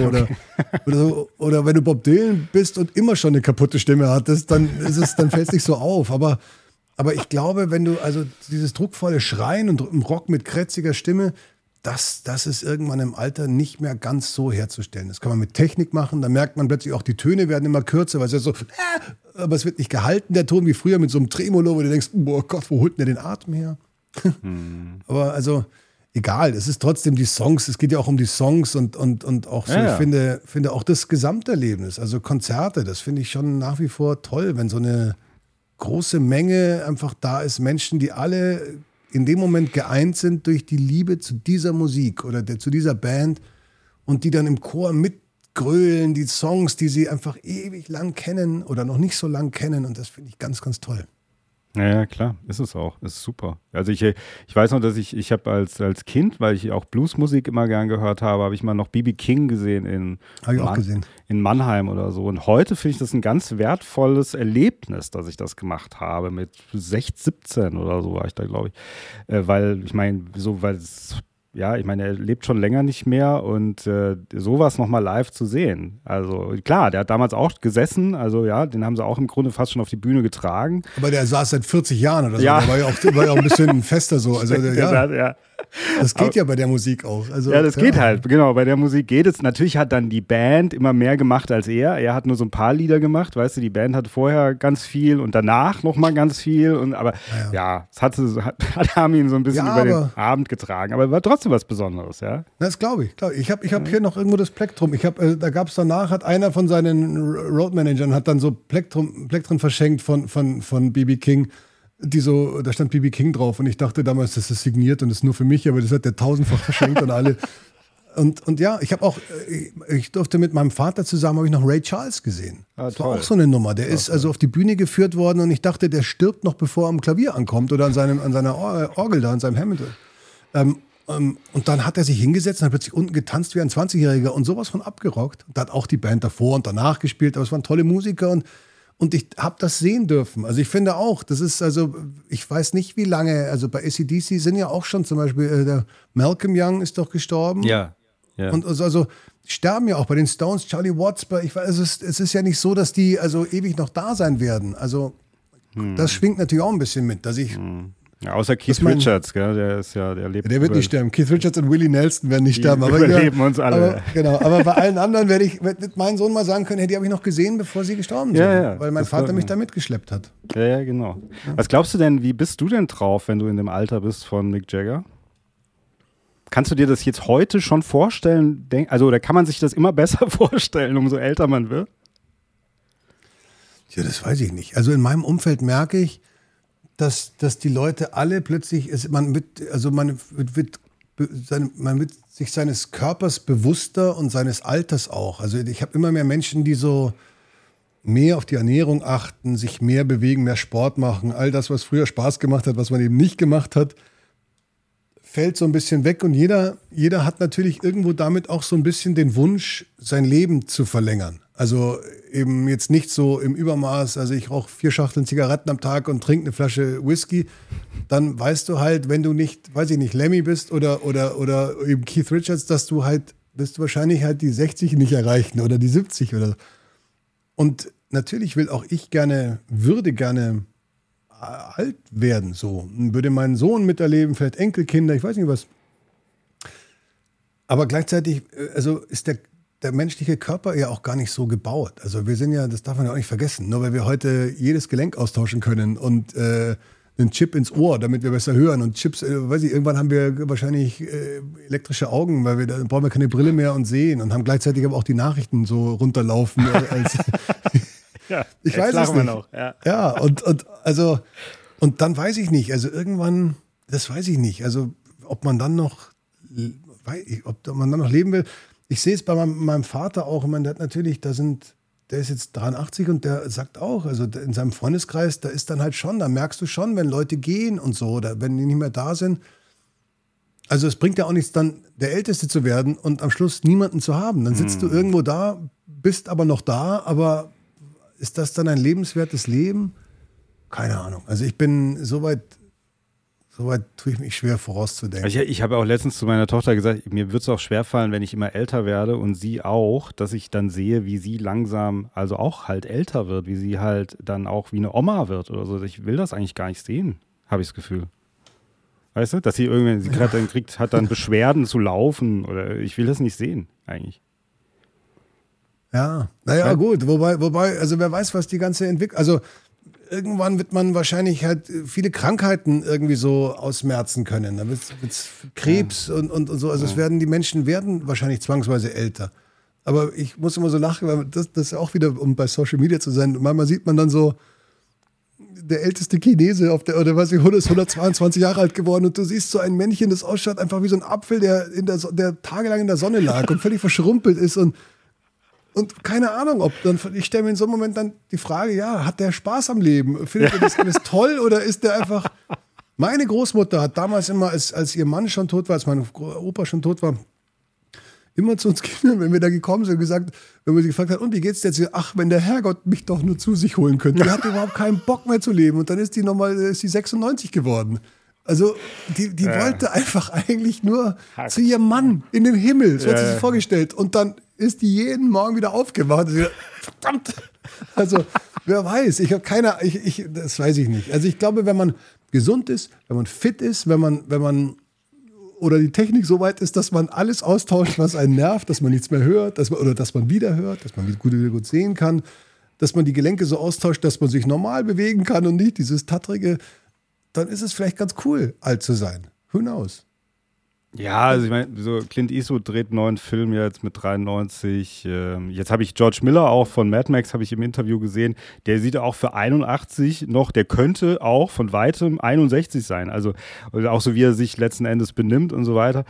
oder wenn du Bob Dylan bist und immer schon eine kaputte Stimme hattest, dann fällt es nicht so auf. Aber ich glaube, wenn du, also dieses druckvolle Schreien und im Rock mit krätziger Stimme, das ist irgendwann im Alter nicht mehr ganz so herzustellen. Das kann man mit Technik machen, da merkt man plötzlich auch, die Töne werden immer kürzer, weil es ja so, aber es wird nicht gehalten, der Ton, wie früher mit so einem Tremolo, wo du denkst, oh Gott, wo holt denn der den Atem her? Aber also, egal, es ist trotzdem die Songs, es geht ja auch um die Songs und auch so, Ja. ich finde auch das Gesamterlebnis, also Konzerte, das finde ich schon nach wie vor toll, wenn so eine große Menge einfach da ist, Menschen, die alle in dem Moment geeint sind durch die Liebe zu dieser Musik oder zu dieser Band und die dann im Chor mitgrölen, die Songs, die sie einfach ewig lang kennen oder noch nicht so lang kennen und das finde ich ganz, ganz toll. Ja, klar, ist es auch. Ist super. Also ich weiß noch, dass ich habe als Kind, weil ich auch Bluesmusik immer gern gehört habe ich mal noch B.B. King gesehen Habe ich auch gesehen. in Mannheim oder so. Und heute finde ich das ein ganz wertvolles Erlebnis, dass ich das gemacht habe. Mit 16, 17 oder so war ich da, glaube ich. Weil, ich meine, ich meine, er lebt schon länger nicht mehr und sowas nochmal live zu sehen. Also klar, der hat damals auch gesessen, also ja, den haben sie auch im Grunde fast schon auf die Bühne getragen. Aber der saß seit 40 Jahren oder so. Ja. Der war ja auch ein bisschen fester so. Also, Ja. Das geht ja bei der Musik auch. Also, Ja, das geht halt, genau. Bei der Musik geht es. Natürlich hat dann die Band immer mehr gemacht als er. Er hat nur so ein paar Lieder gemacht, weißt du, die Band hat vorher ganz viel und danach nochmal ganz viel. Aber es haben ihn so ein bisschen über den Abend getragen. Aber war trotzdem was Besonderes, ja. Das glaube ich. Ich hab hier noch irgendwo das Plektrum. Da gab es danach, hat einer von seinen Roadmanagern hat dann so Plektren verschenkt von B.B. King. Da stand B.B. King drauf und ich dachte damals, das ist signiert und ist nur für mich, aber das hat der tausendfach verschenkt an alle. Und ja, ich durfte mit meinem Vater zusammen, habe ich noch Ray Charles gesehen. Das war auch so eine Nummer. Der ist also auf die Bühne geführt worden und ich dachte, der stirbt noch, bevor er am Klavier ankommt oder an seiner Orgel da, an seinem Hamilton. Und dann hat er sich hingesetzt und hat plötzlich unten getanzt wie ein 20-Jähriger und sowas von abgerockt. Da hat auch die Band davor und danach gespielt, aber es waren tolle Musiker und ich habe das sehen dürfen. Also ich finde auch, das ist also, ich weiß nicht wie lange, also bei AC/DC sind ja auch schon zum Beispiel, der Malcolm Young ist doch gestorben. Ja. Und also sterben ja auch bei den Stones, Charlie Watts, es ist ja nicht so, dass die also ewig noch da sein werden. Also das schwingt natürlich auch ein bisschen mit, dass ich... Ja, außer Keith Richards, gell? Der lebt. Der wird nicht sterben. Keith Richards und Willie Nelson werden nicht sterben. Aber überleben uns alle. Aber bei allen anderen werde ich mit meinem Sohn mal sagen können, hey, die habe ich noch gesehen, bevor sie gestorben sind. Weil mein Vater mich da mitgeschleppt hat. Ja, genau. Ja. Was glaubst du denn, wie bist du denn drauf, wenn du in dem Alter bist von Mick Jagger? Kannst du dir das jetzt heute schon vorstellen? Oder kann man sich das immer besser vorstellen, umso älter man wird? Ja, das weiß ich nicht. Also in meinem Umfeld merke ich, dass die Leute alle plötzlich, man wird sich seines Körpers bewusster und seines Alters auch. Also ich habe immer mehr Menschen, die so mehr auf die Ernährung achten, sich mehr bewegen, mehr Sport machen. All das, was früher Spaß gemacht hat, was man eben nicht gemacht hat, fällt so ein bisschen weg. Und jeder hat natürlich irgendwo damit auch so ein bisschen den Wunsch, sein Leben zu verlängern. Also eben jetzt nicht so im Übermaß, also ich rauche 4 Schachteln Zigaretten am Tag und trinke eine Flasche Whisky, dann weißt du halt, wenn du nicht, weiß ich nicht, Lemmy bist oder eben Keith Richards, dass du halt, wirst du wahrscheinlich halt die 60 nicht erreichen oder die 70 oder so. Und natürlich würde gerne alt werden, so. Würde meinen Sohn miterleben, vielleicht Enkelkinder, ich weiß nicht was. Aber gleichzeitig, also ist der menschliche Körper ja auch gar nicht so gebaut. Also wir sind ja, das darf man ja auch nicht vergessen, nur weil wir heute jedes Gelenk austauschen können und einen Chip ins Ohr, damit wir besser hören und Chips, weiß ich, irgendwann haben wir wahrscheinlich elektrische Augen, weil dann brauchen wir keine Brille mehr und sehen und haben gleichzeitig aber auch die Nachrichten so runterlaufen. Ja, ich weiß es nicht. Noch. Ja, und dann weiß ich nicht, also irgendwann, das weiß ich nicht, also ob man dann noch leben will. Ich sehe es bei meinem Vater auch, ich meine, der hat natürlich, der ist jetzt 83 und der sagt auch, also in seinem Freundeskreis, da ist dann halt schon, da merkst du schon, wenn Leute gehen und so, oder wenn die nicht mehr da sind. Also es bringt ja auch nichts, dann der Älteste zu werden und am Schluss niemanden zu haben. Dann sitzt du irgendwo da, bist aber noch da, aber ist das dann ein lebenswertes Leben? Keine Ahnung. Also ich bin soweit tue ich mich schwer vorauszudenken. Ich habe auch letztens zu meiner Tochter gesagt, mir wird es auch schwerfallen, wenn ich immer älter werde und sie auch, dass ich dann sehe, wie sie langsam, also auch halt älter wird, wie sie halt dann auch wie eine Oma wird oder so. Ich will das eigentlich gar nicht sehen, habe ich das Gefühl. Weißt du, dass sie irgendwann, hat dann Beschwerden zu laufen oder ich will das nicht sehen, eigentlich. Ja, naja, gut, wobei, also wer weiß, was die ganze Entwicklung, also irgendwann wird man wahrscheinlich halt viele Krankheiten irgendwie so ausmerzen können. Da wird's Krebs und so. Also die Menschen werden wahrscheinlich zwangsweise älter. Aber ich muss immer so lachen, weil das auch wieder, um bei Social Media zu sein, manchmal sieht man dann so, der älteste Chinese oder was ich, ist 122 Jahre alt geworden und du siehst so ein Männchen, das ausschaut einfach wie so ein Apfel, der tagelang in der Sonne lag und völlig verschrumpelt ist und keine Ahnung, ich stelle mir in so einem Moment dann die Frage, ja, hat der Spaß am Leben? Findet er das alles toll oder ist der einfach... Meine Großmutter hat damals immer, als ihr Mann schon tot war, als mein Opa schon tot war, immer zu uns Kindern, wenn wir da gekommen sind, gesagt, wenn man sie gefragt hat, und wie geht's dir jetzt? Ach, wenn der Herrgott mich doch nur zu sich holen könnte. Die hat überhaupt keinen Bock mehr zu leben. Und dann ist die 96 geworden. Also die wollte einfach eigentlich nur zu ihrem Mann in den Himmel. So hat sie sich vorgestellt. Und dann ist die jeden Morgen wieder aufgewacht. Verdammt! Also wer weiß, das weiß ich nicht. Also ich glaube, wenn man gesund ist, wenn man fit ist, wenn man oder die Technik so weit ist, dass man alles austauscht, was einen nervt, dass man nichts mehr hört, dass man wieder hört, dass man wieder gut sehen kann, dass man die Gelenke so austauscht, dass man sich normal bewegen kann und nicht dieses tattrige, dann ist es vielleicht ganz cool, alt zu sein. Who knows? Ja, also ich meine, so Clint Eastwood dreht einen neuen Film jetzt mit 93. Jetzt habe ich George Miller auch von Mad Max, habe ich im Interview gesehen. Der sieht auch für 81 noch, der könnte auch von weitem 61 sein. Also auch so, wie er sich letzten Endes benimmt und so weiter.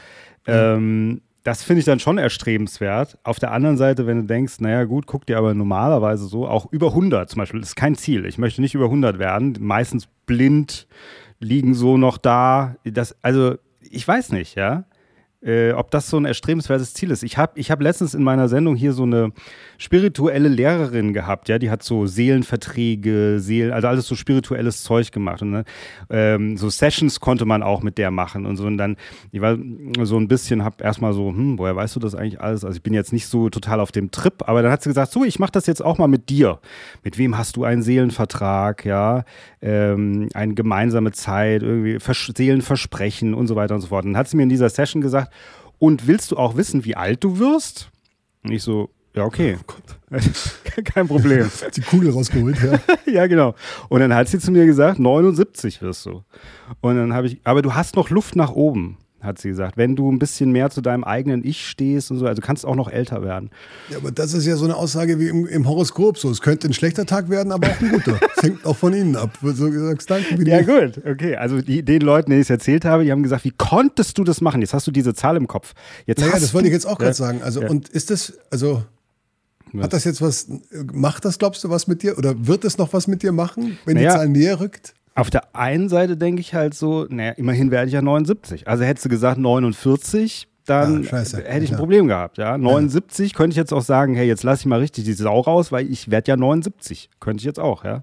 Das finde ich dann schon erstrebenswert. Auf der anderen Seite, wenn du denkst, naja gut, guck dir aber normalerweise so, auch über 100 zum Beispiel, das ist kein Ziel. Ich möchte nicht über 100 werden. Meistens blind liegen so noch da. Ich weiß nicht, ja, ob das so ein erstrebenswertes Ziel ist. Ich hab letztens in meiner Sendung hier so eine spirituelle Lehrerin gehabt, ja, die hat so Seelenverträge, also alles so spirituelles Zeug gemacht. Und so Sessions konnte man auch mit der machen und so. Und dann, ich war so ein bisschen, hab erstmal so, woher weißt du das eigentlich alles? Also ich bin jetzt nicht so total auf dem Trip, aber dann hat sie gesagt, so, ich mach das jetzt auch mal mit dir. Mit wem hast du einen Seelenvertrag, ja, eine gemeinsame Zeit, irgendwie Seelenversprechen und so weiter und so fort. Und dann hat sie mir in dieser Session gesagt, und willst du auch wissen, wie alt du wirst? Und ich so, ja, okay. Oh kein Problem. Die Kugel rausgeholt, ja. Ja, genau. Und dann hat sie zu mir gesagt, 79 wirst du. Und dann habe ich, aber du hast noch Luft nach oben, hat sie gesagt. Wenn du ein bisschen mehr zu deinem eigenen Ich stehst und so, also kannst du auch noch älter werden. Ja, aber das ist ja so eine Aussage wie im Horoskop. So, es könnte ein schlechter Tag werden, aber auch ein guter. Das hängt auch von Ihnen ab. So sagst, danke. Ja, gut, okay. Also den Leuten, denen ich es erzählt habe, die haben gesagt, wie konntest du das machen? Jetzt hast du diese Zahl im Kopf. Das wollte ich jetzt auch gerade sagen. Also, und ist das, also hat das jetzt was, macht das, glaubst du, was mit dir? Oder wird es noch was mit dir machen, wenn die Zahl näher rückt? Auf der einen Seite denke ich halt so, naja, immerhin werde ich ja 79. Also hättest du gesagt 49, dann hätte ich ein Problem gehabt. Ja? 79 könnte ich jetzt auch sagen, hey, jetzt lasse ich mal richtig die Sau raus, weil ich werde ja 79. Könnte ich jetzt auch, ja.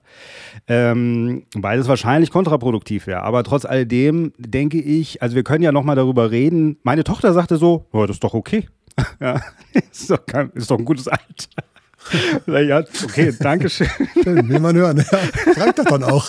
Weil das wahrscheinlich kontraproduktiv wäre. Aber trotz alledem denke ich, also wir können ja nochmal darüber reden. Meine Tochter sagte so, oh, das ist doch okay. Ja, ist doch ein gutes Alter. Ja, okay, danke schön. Will man hören. Ja, fragt doch dann auch.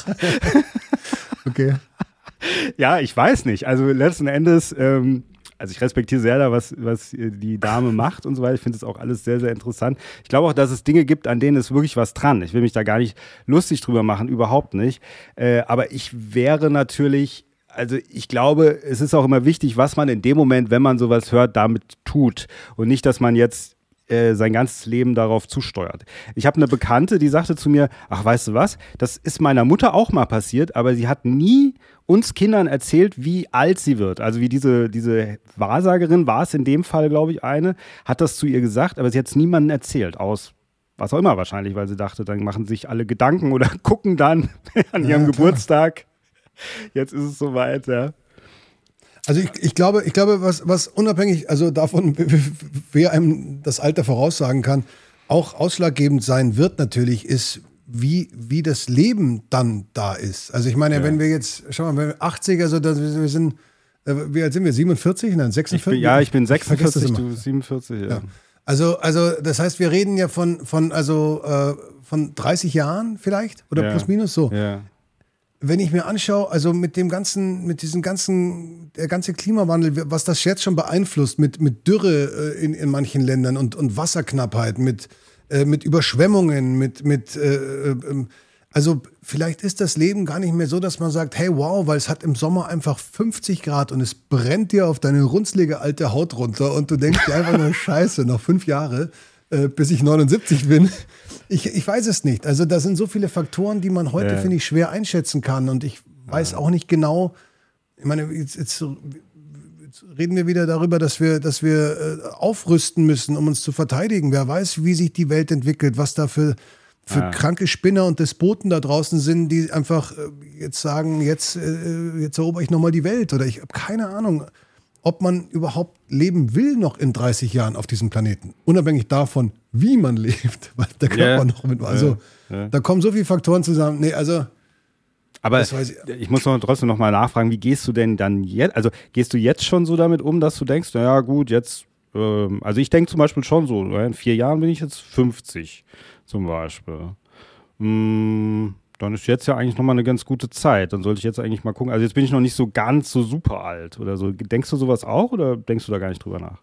Okay. Ja, ich weiß nicht. Also letzten Endes, also ich respektiere sehr da, was die Dame macht und so weiter. Ich finde das auch alles sehr, sehr interessant. Ich glaube auch, dass es Dinge gibt, an denen ist wirklich was dran. Ich will mich da gar nicht lustig drüber machen, überhaupt nicht. Aber ich wäre natürlich, also ich glaube, es ist auch immer wichtig, was man in dem Moment, wenn man sowas hört, damit tut. Und nicht, dass man jetzt sein ganzes Leben darauf zusteuert. Ich habe eine Bekannte, die sagte zu mir, ach, weißt du was, das ist meiner Mutter auch mal passiert, aber sie hat nie uns Kindern erzählt, wie alt sie wird. Also wie diese Wahrsagerin, war es in dem Fall, glaube ich, eine, hat das zu ihr gesagt, aber sie hat es niemandem erzählt, aus was auch immer wahrscheinlich, weil sie dachte, dann machen sich alle Gedanken oder gucken dann an ihrem Geburtstag. Jetzt ist es soweit, ja. Also ich glaube, was unabhängig, also davon, wer einem das Alter voraussagen kann, auch ausschlaggebend sein wird natürlich, ist, wie das Leben dann da ist. Also ich meine, wenn wir jetzt, schau mal, 80, also wir sind, wie alt sind wir, 47? Nein, 46? Ich bin 46, du 47, ja. Also das heißt, wir reden ja von 30 Jahren vielleicht oder plus minus so. Ja. Wenn ich mir anschaue, also der ganze Klimawandel, was das jetzt schon beeinflusst, mit Dürre in manchen Ländern und Wasserknappheit, mit Überschwemmungen, Also vielleicht ist das Leben gar nicht mehr so, dass man sagt, hey wow, weil es hat im Sommer einfach 50 Grad und es brennt dir auf deine runzlige alte Haut runter und du denkst dir einfach nur Scheiße, noch 5 Jahre, bis ich 79 bin. Ich weiß es nicht. Also da sind so viele Faktoren, die man heute, finde ich, schwer einschätzen kann und ich weiß auch nicht genau, ich meine, jetzt reden wir wieder darüber, dass wir aufrüsten müssen, um uns zu verteidigen. Wer weiß, wie sich die Welt entwickelt, was da für kranke Spinner und Despoten da draußen sind, die einfach jetzt sagen, jetzt erober ich nochmal die Welt. Oder ich habe keine Ahnung, ob man überhaupt leben will noch in 30 Jahren auf diesem Planeten. Unabhängig davon, wie man lebt. Weil der Körper noch mit. Also da kommen so viele Faktoren zusammen. Nee, also aber ich muss trotzdem noch mal nachfragen, wie gehst du denn dann jetzt, also gehst du jetzt schon so damit um, dass du denkst, naja gut, jetzt, also ich denke zum Beispiel schon so, in 4 Jahren bin ich jetzt 50 zum Beispiel. Dann ist jetzt ja eigentlich nochmal eine ganz gute Zeit, dann sollte ich jetzt eigentlich mal gucken, also jetzt bin ich noch nicht so ganz so super alt oder so. Denkst du sowas auch oder denkst du da gar nicht drüber nach?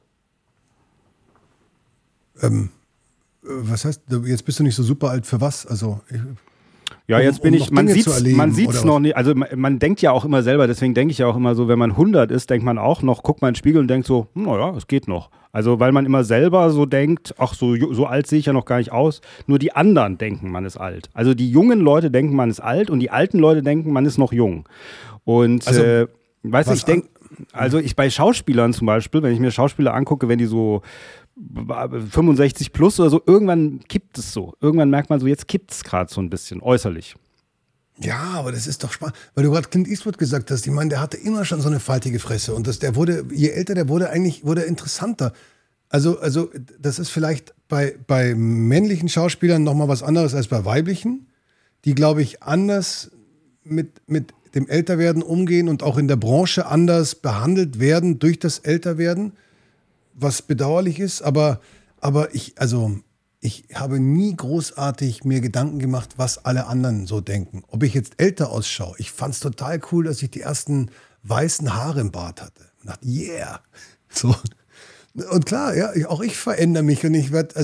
Was heißt, jetzt bist du nicht so super alt für was? Also ja, jetzt bin ich, man sieht's noch nicht, also man denkt ja auch immer selber, deswegen denke ich ja auch immer so, wenn man 100 ist, denkt man auch noch, guckt mal in den Spiegel und denkt so, naja, es geht noch. Also weil man immer selber so denkt, ach so alt sehe ich ja noch gar nicht aus, nur die anderen denken, man ist alt. Also die jungen Leute denken, man ist alt und die alten Leute denken, man ist noch jung. Und also, weißt du, ich denke, also bei Schauspielern zum Beispiel, wenn ich mir Schauspieler angucke, wenn die so 65 plus oder so, irgendwann kippt es so. Irgendwann merkt man so, jetzt kippt es gerade so ein bisschen äußerlich. Ja, aber das ist doch spannend, weil du gerade Clint Eastwood gesagt hast. Ich meine, der hatte immer schon so eine faltige Fresse und der wurde, je älter der wurde, wurde er interessanter. Also das ist vielleicht bei männlichen Schauspielern nochmal was anderes als bei weiblichen, die, glaube ich, anders mit dem Älterwerden umgehen und auch in der Branche anders behandelt werden durch das Älterwerden. Was bedauerlich ist, aber ich habe nie großartig mir Gedanken gemacht, was alle anderen so denken. Ob ich jetzt älter ausschaue. Ich fand es total cool, dass ich die ersten weißen Haare im Bart hatte. Ich dachte, yeah. So. Und klar, ja, auch ich verändere mich und ich werde,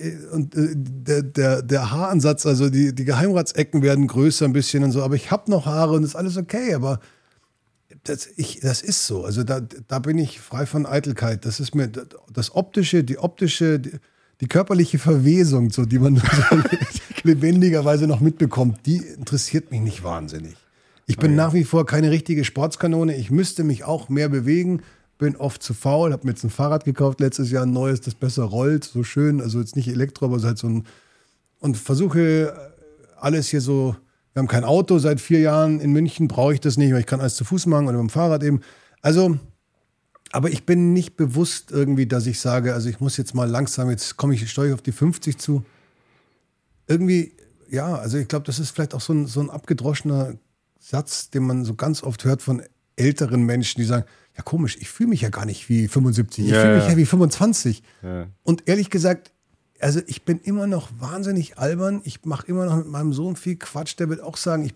der Haaransatz, also die Geheimratsecken werden größer ein bisschen und so, aber ich habe noch Haare und ist alles okay, aber das ist so. Also da bin ich frei von Eitelkeit. Das ist mir das Optische, die körperliche Verwesung, so, die man so lebendigerweise noch mitbekommt, die interessiert mich nicht wahnsinnig. Ich bin nach wie vor keine richtige Sportskanone. Ich müsste mich auch mehr bewegen. Bin oft zu faul. Habe mir jetzt ein Fahrrad gekauft letztes Jahr, ein neues, das besser rollt. So schön. Also jetzt nicht Elektro, aber halt so ein. Und versuche alles hier so. Wir haben kein Auto seit 4 Jahren in München, brauche ich das nicht, weil ich kann alles zu Fuß machen oder mit dem Fahrrad eben. Also, aber ich bin nicht bewusst irgendwie, dass ich sage, also ich muss jetzt mal langsam, steige ich auf die 50 zu. Irgendwie, ja, also ich glaube, das ist vielleicht auch so ein abgedroschener Satz, den man so ganz oft hört von älteren Menschen, die sagen, ja komisch, ich fühle mich ja gar nicht wie 75, ich fühle mich ja wie 25. Ja. Und ehrlich gesagt, also ich bin immer noch wahnsinnig albern. Ich mache immer noch mit meinem Sohn viel Quatsch. Der wird auch sagen,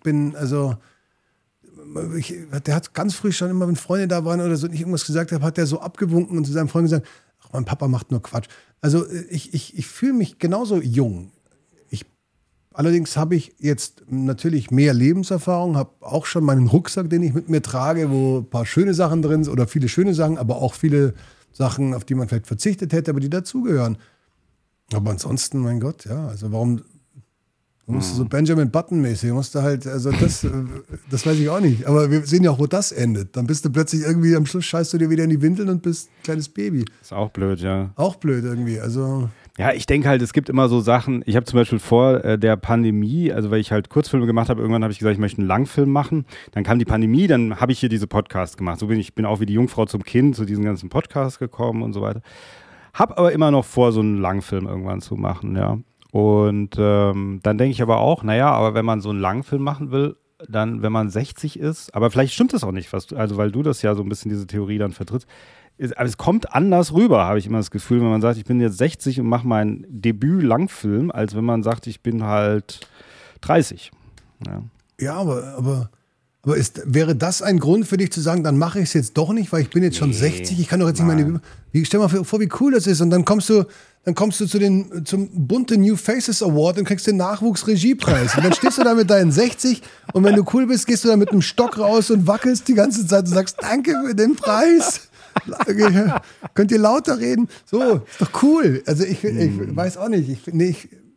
der hat ganz früh schon immer, wenn Freunde da waren oder so und ich irgendwas gesagt habe, hat der so abgewunken und zu seinem Freund gesagt, ach, mein Papa macht nur Quatsch. Also ich fühle mich genauso jung. Allerdings habe ich jetzt natürlich mehr Lebenserfahrung, habe auch schon meinen Rucksack, den ich mit mir trage, wo ein paar schöne Sachen drin sind oder viele schöne Sachen, aber auch viele Sachen, auf die man vielleicht verzichtet hätte, aber die dazugehören. Aber ansonsten, mein Gott, ja, also warum musst du so Benjamin Button-mäßig, musst du halt, also das weiß ich auch nicht. Aber wir sehen ja auch, wo das endet. Dann bist du plötzlich irgendwie, am Schluss scheißt du dir wieder in die Windeln und bist ein kleines Baby. Ist auch blöd, ja. Auch blöd irgendwie, also. Ja, ich denke halt, es gibt immer so Sachen, ich habe zum Beispiel vor der Pandemie, also weil ich halt Kurzfilme gemacht habe, irgendwann habe ich gesagt, ich möchte einen Langfilm machen. Dann kam die Pandemie, dann habe ich hier diese Podcasts gemacht. So bin ich auch wie die Jungfrau zum Kind zu diesen ganzen Podcasts gekommen und so weiter. Hab aber immer noch vor, so einen Langfilm irgendwann zu machen, ja. Und dann denke ich aber auch, naja, aber wenn man so einen Langfilm machen will, dann, wenn man 60 ist, aber vielleicht stimmt das auch nicht, weil du das ja so ein bisschen diese Theorie dann vertrittst, aber es kommt anders rüber, habe ich immer das Gefühl, wenn man sagt, ich bin jetzt 60 und mache meinen Debüt-Langfilm, als wenn man sagt, ich bin halt 30. Ja, aber Aber wäre das ein Grund für dich zu sagen, dann mache ich es jetzt doch nicht, weil ich bin jetzt schon 60, ich kann doch jetzt nicht meine... Stell mal vor, wie cool das ist und dann kommst du zum bunte New Faces Award und kriegst den Nachwuchsregiepreis. Und dann stehst du da mit deinen 60 und wenn du cool bist, gehst du da mit einem Stock raus und wackelst die ganze Zeit und sagst, danke für den Preis. Könnt ihr lauter reden? So, ist doch cool. Also ich weiß auch nicht. Ich finde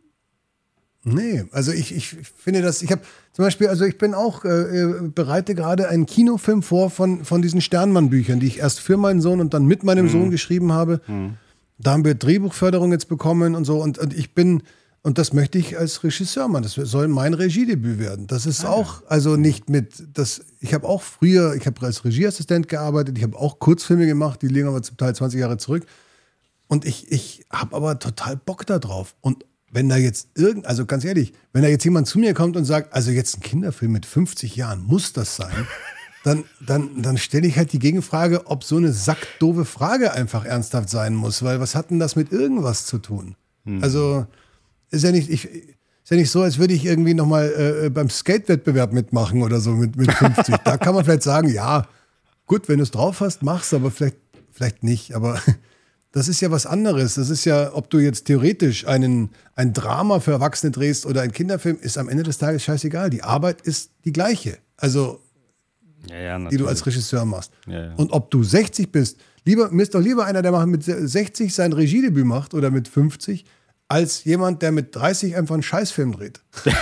das, ich habe zum Beispiel, also ich bin auch, bereite gerade einen Kinofilm vor von diesen Sternmann-Büchern, die ich erst für meinen Sohn und dann mit meinem Sohn geschrieben habe. Da haben wir Drehbuchförderung jetzt bekommen und so und und das möchte ich als Regisseur machen. Das soll mein Regiedebüt werden. Das ist auch, also nicht ich habe auch früher, ich habe als Regieassistent gearbeitet, ich habe auch Kurzfilme gemacht, die liegen aber zum Teil 20 Jahre zurück. Und ich habe aber total Bock da drauf. Und wenn da jetzt also ganz ehrlich, wenn da jetzt jemand zu mir kommt und sagt, also jetzt ein Kinderfilm mit 50 Jahren, muss das sein? Dann stelle ich halt die Gegenfrage, ob so eine sackdoofe Frage einfach ernsthaft sein muss, weil was hat denn das mit irgendwas zu tun? Also ist ja nicht so, als würde ich irgendwie nochmal beim Skate-Wettbewerb mitmachen oder so mit 50. Da kann man vielleicht sagen, ja, gut, wenn du es drauf hast, mach's, aber vielleicht nicht. Aber das ist ja was anderes. Das ist ja, ob du jetzt theoretisch ein Drama für Erwachsene drehst oder ein Kinderfilm, ist am Ende des Tages scheißegal. Die Arbeit ist die gleiche. Also die du als Regisseur machst. Ja. Und ob du 60 bist, mir ist doch lieber einer, der mit 60 sein Regiedebüt macht oder mit 50, als jemand, der mit 30 einfach einen Scheißfilm dreht.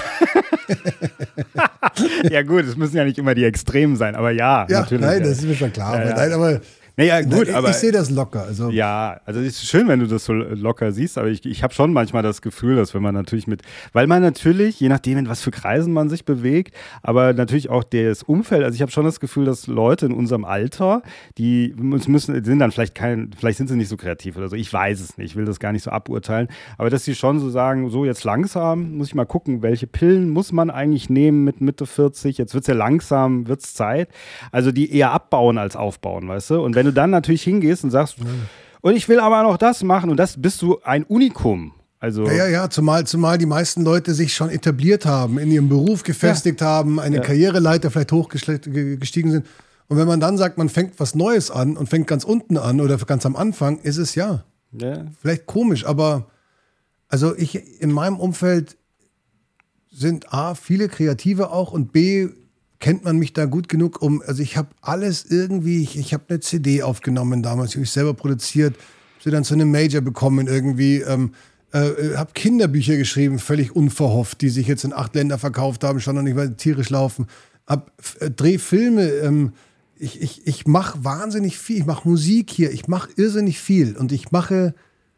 Ja gut, es müssen ja nicht immer die Extremen sein, aber natürlich. Nein, das ist mir schon klar. Nein, aber naja, gut, aber ich sehe das locker. Also. Ja, also es ist schön, wenn du das so locker siehst, aber ich habe schon manchmal das Gefühl, dass wenn man natürlich weil man natürlich, je nachdem, in was für Kreisen man sich bewegt, aber natürlich auch das Umfeld, also ich habe schon das Gefühl, dass Leute in unserem Alter, die sind dann vielleicht sind sie nicht so kreativ oder so, ich weiß es nicht, ich will das gar nicht so aburteilen, aber dass sie schon so sagen, so jetzt langsam, muss ich mal gucken, welche Pillen muss man eigentlich nehmen mit Mitte 40, jetzt wird es ja langsam, wird es Zeit, also die eher abbauen als aufbauen, weißt du, und wenn du dann natürlich hingehst und sagst, und ich will aber noch das machen und das bist du ein Unikum. Also ja, zumal die meisten Leute sich schon etabliert haben, in ihrem Beruf gefestigt haben, eine Karriereleiter vielleicht hochgestiegen sind. Und wenn man dann sagt, man fängt was Neues an und fängt ganz unten an oder ganz am Anfang, ist es vielleicht komisch, aber also in meinem Umfeld sind A, viele Kreative auch und B, kennt man mich da gut genug also ich habe alles irgendwie, ich habe eine CD aufgenommen damals, habe ich selber produziert, sie dann zu einem Major bekommen irgendwie, habe Kinderbücher geschrieben, völlig unverhofft, die sich jetzt in 8 Länder verkauft haben, schon noch nicht mal tierisch laufen, dreh Filme, ich mache wahnsinnig viel, ich mache Musik hier, ich mache irrsinnig viel und ich mache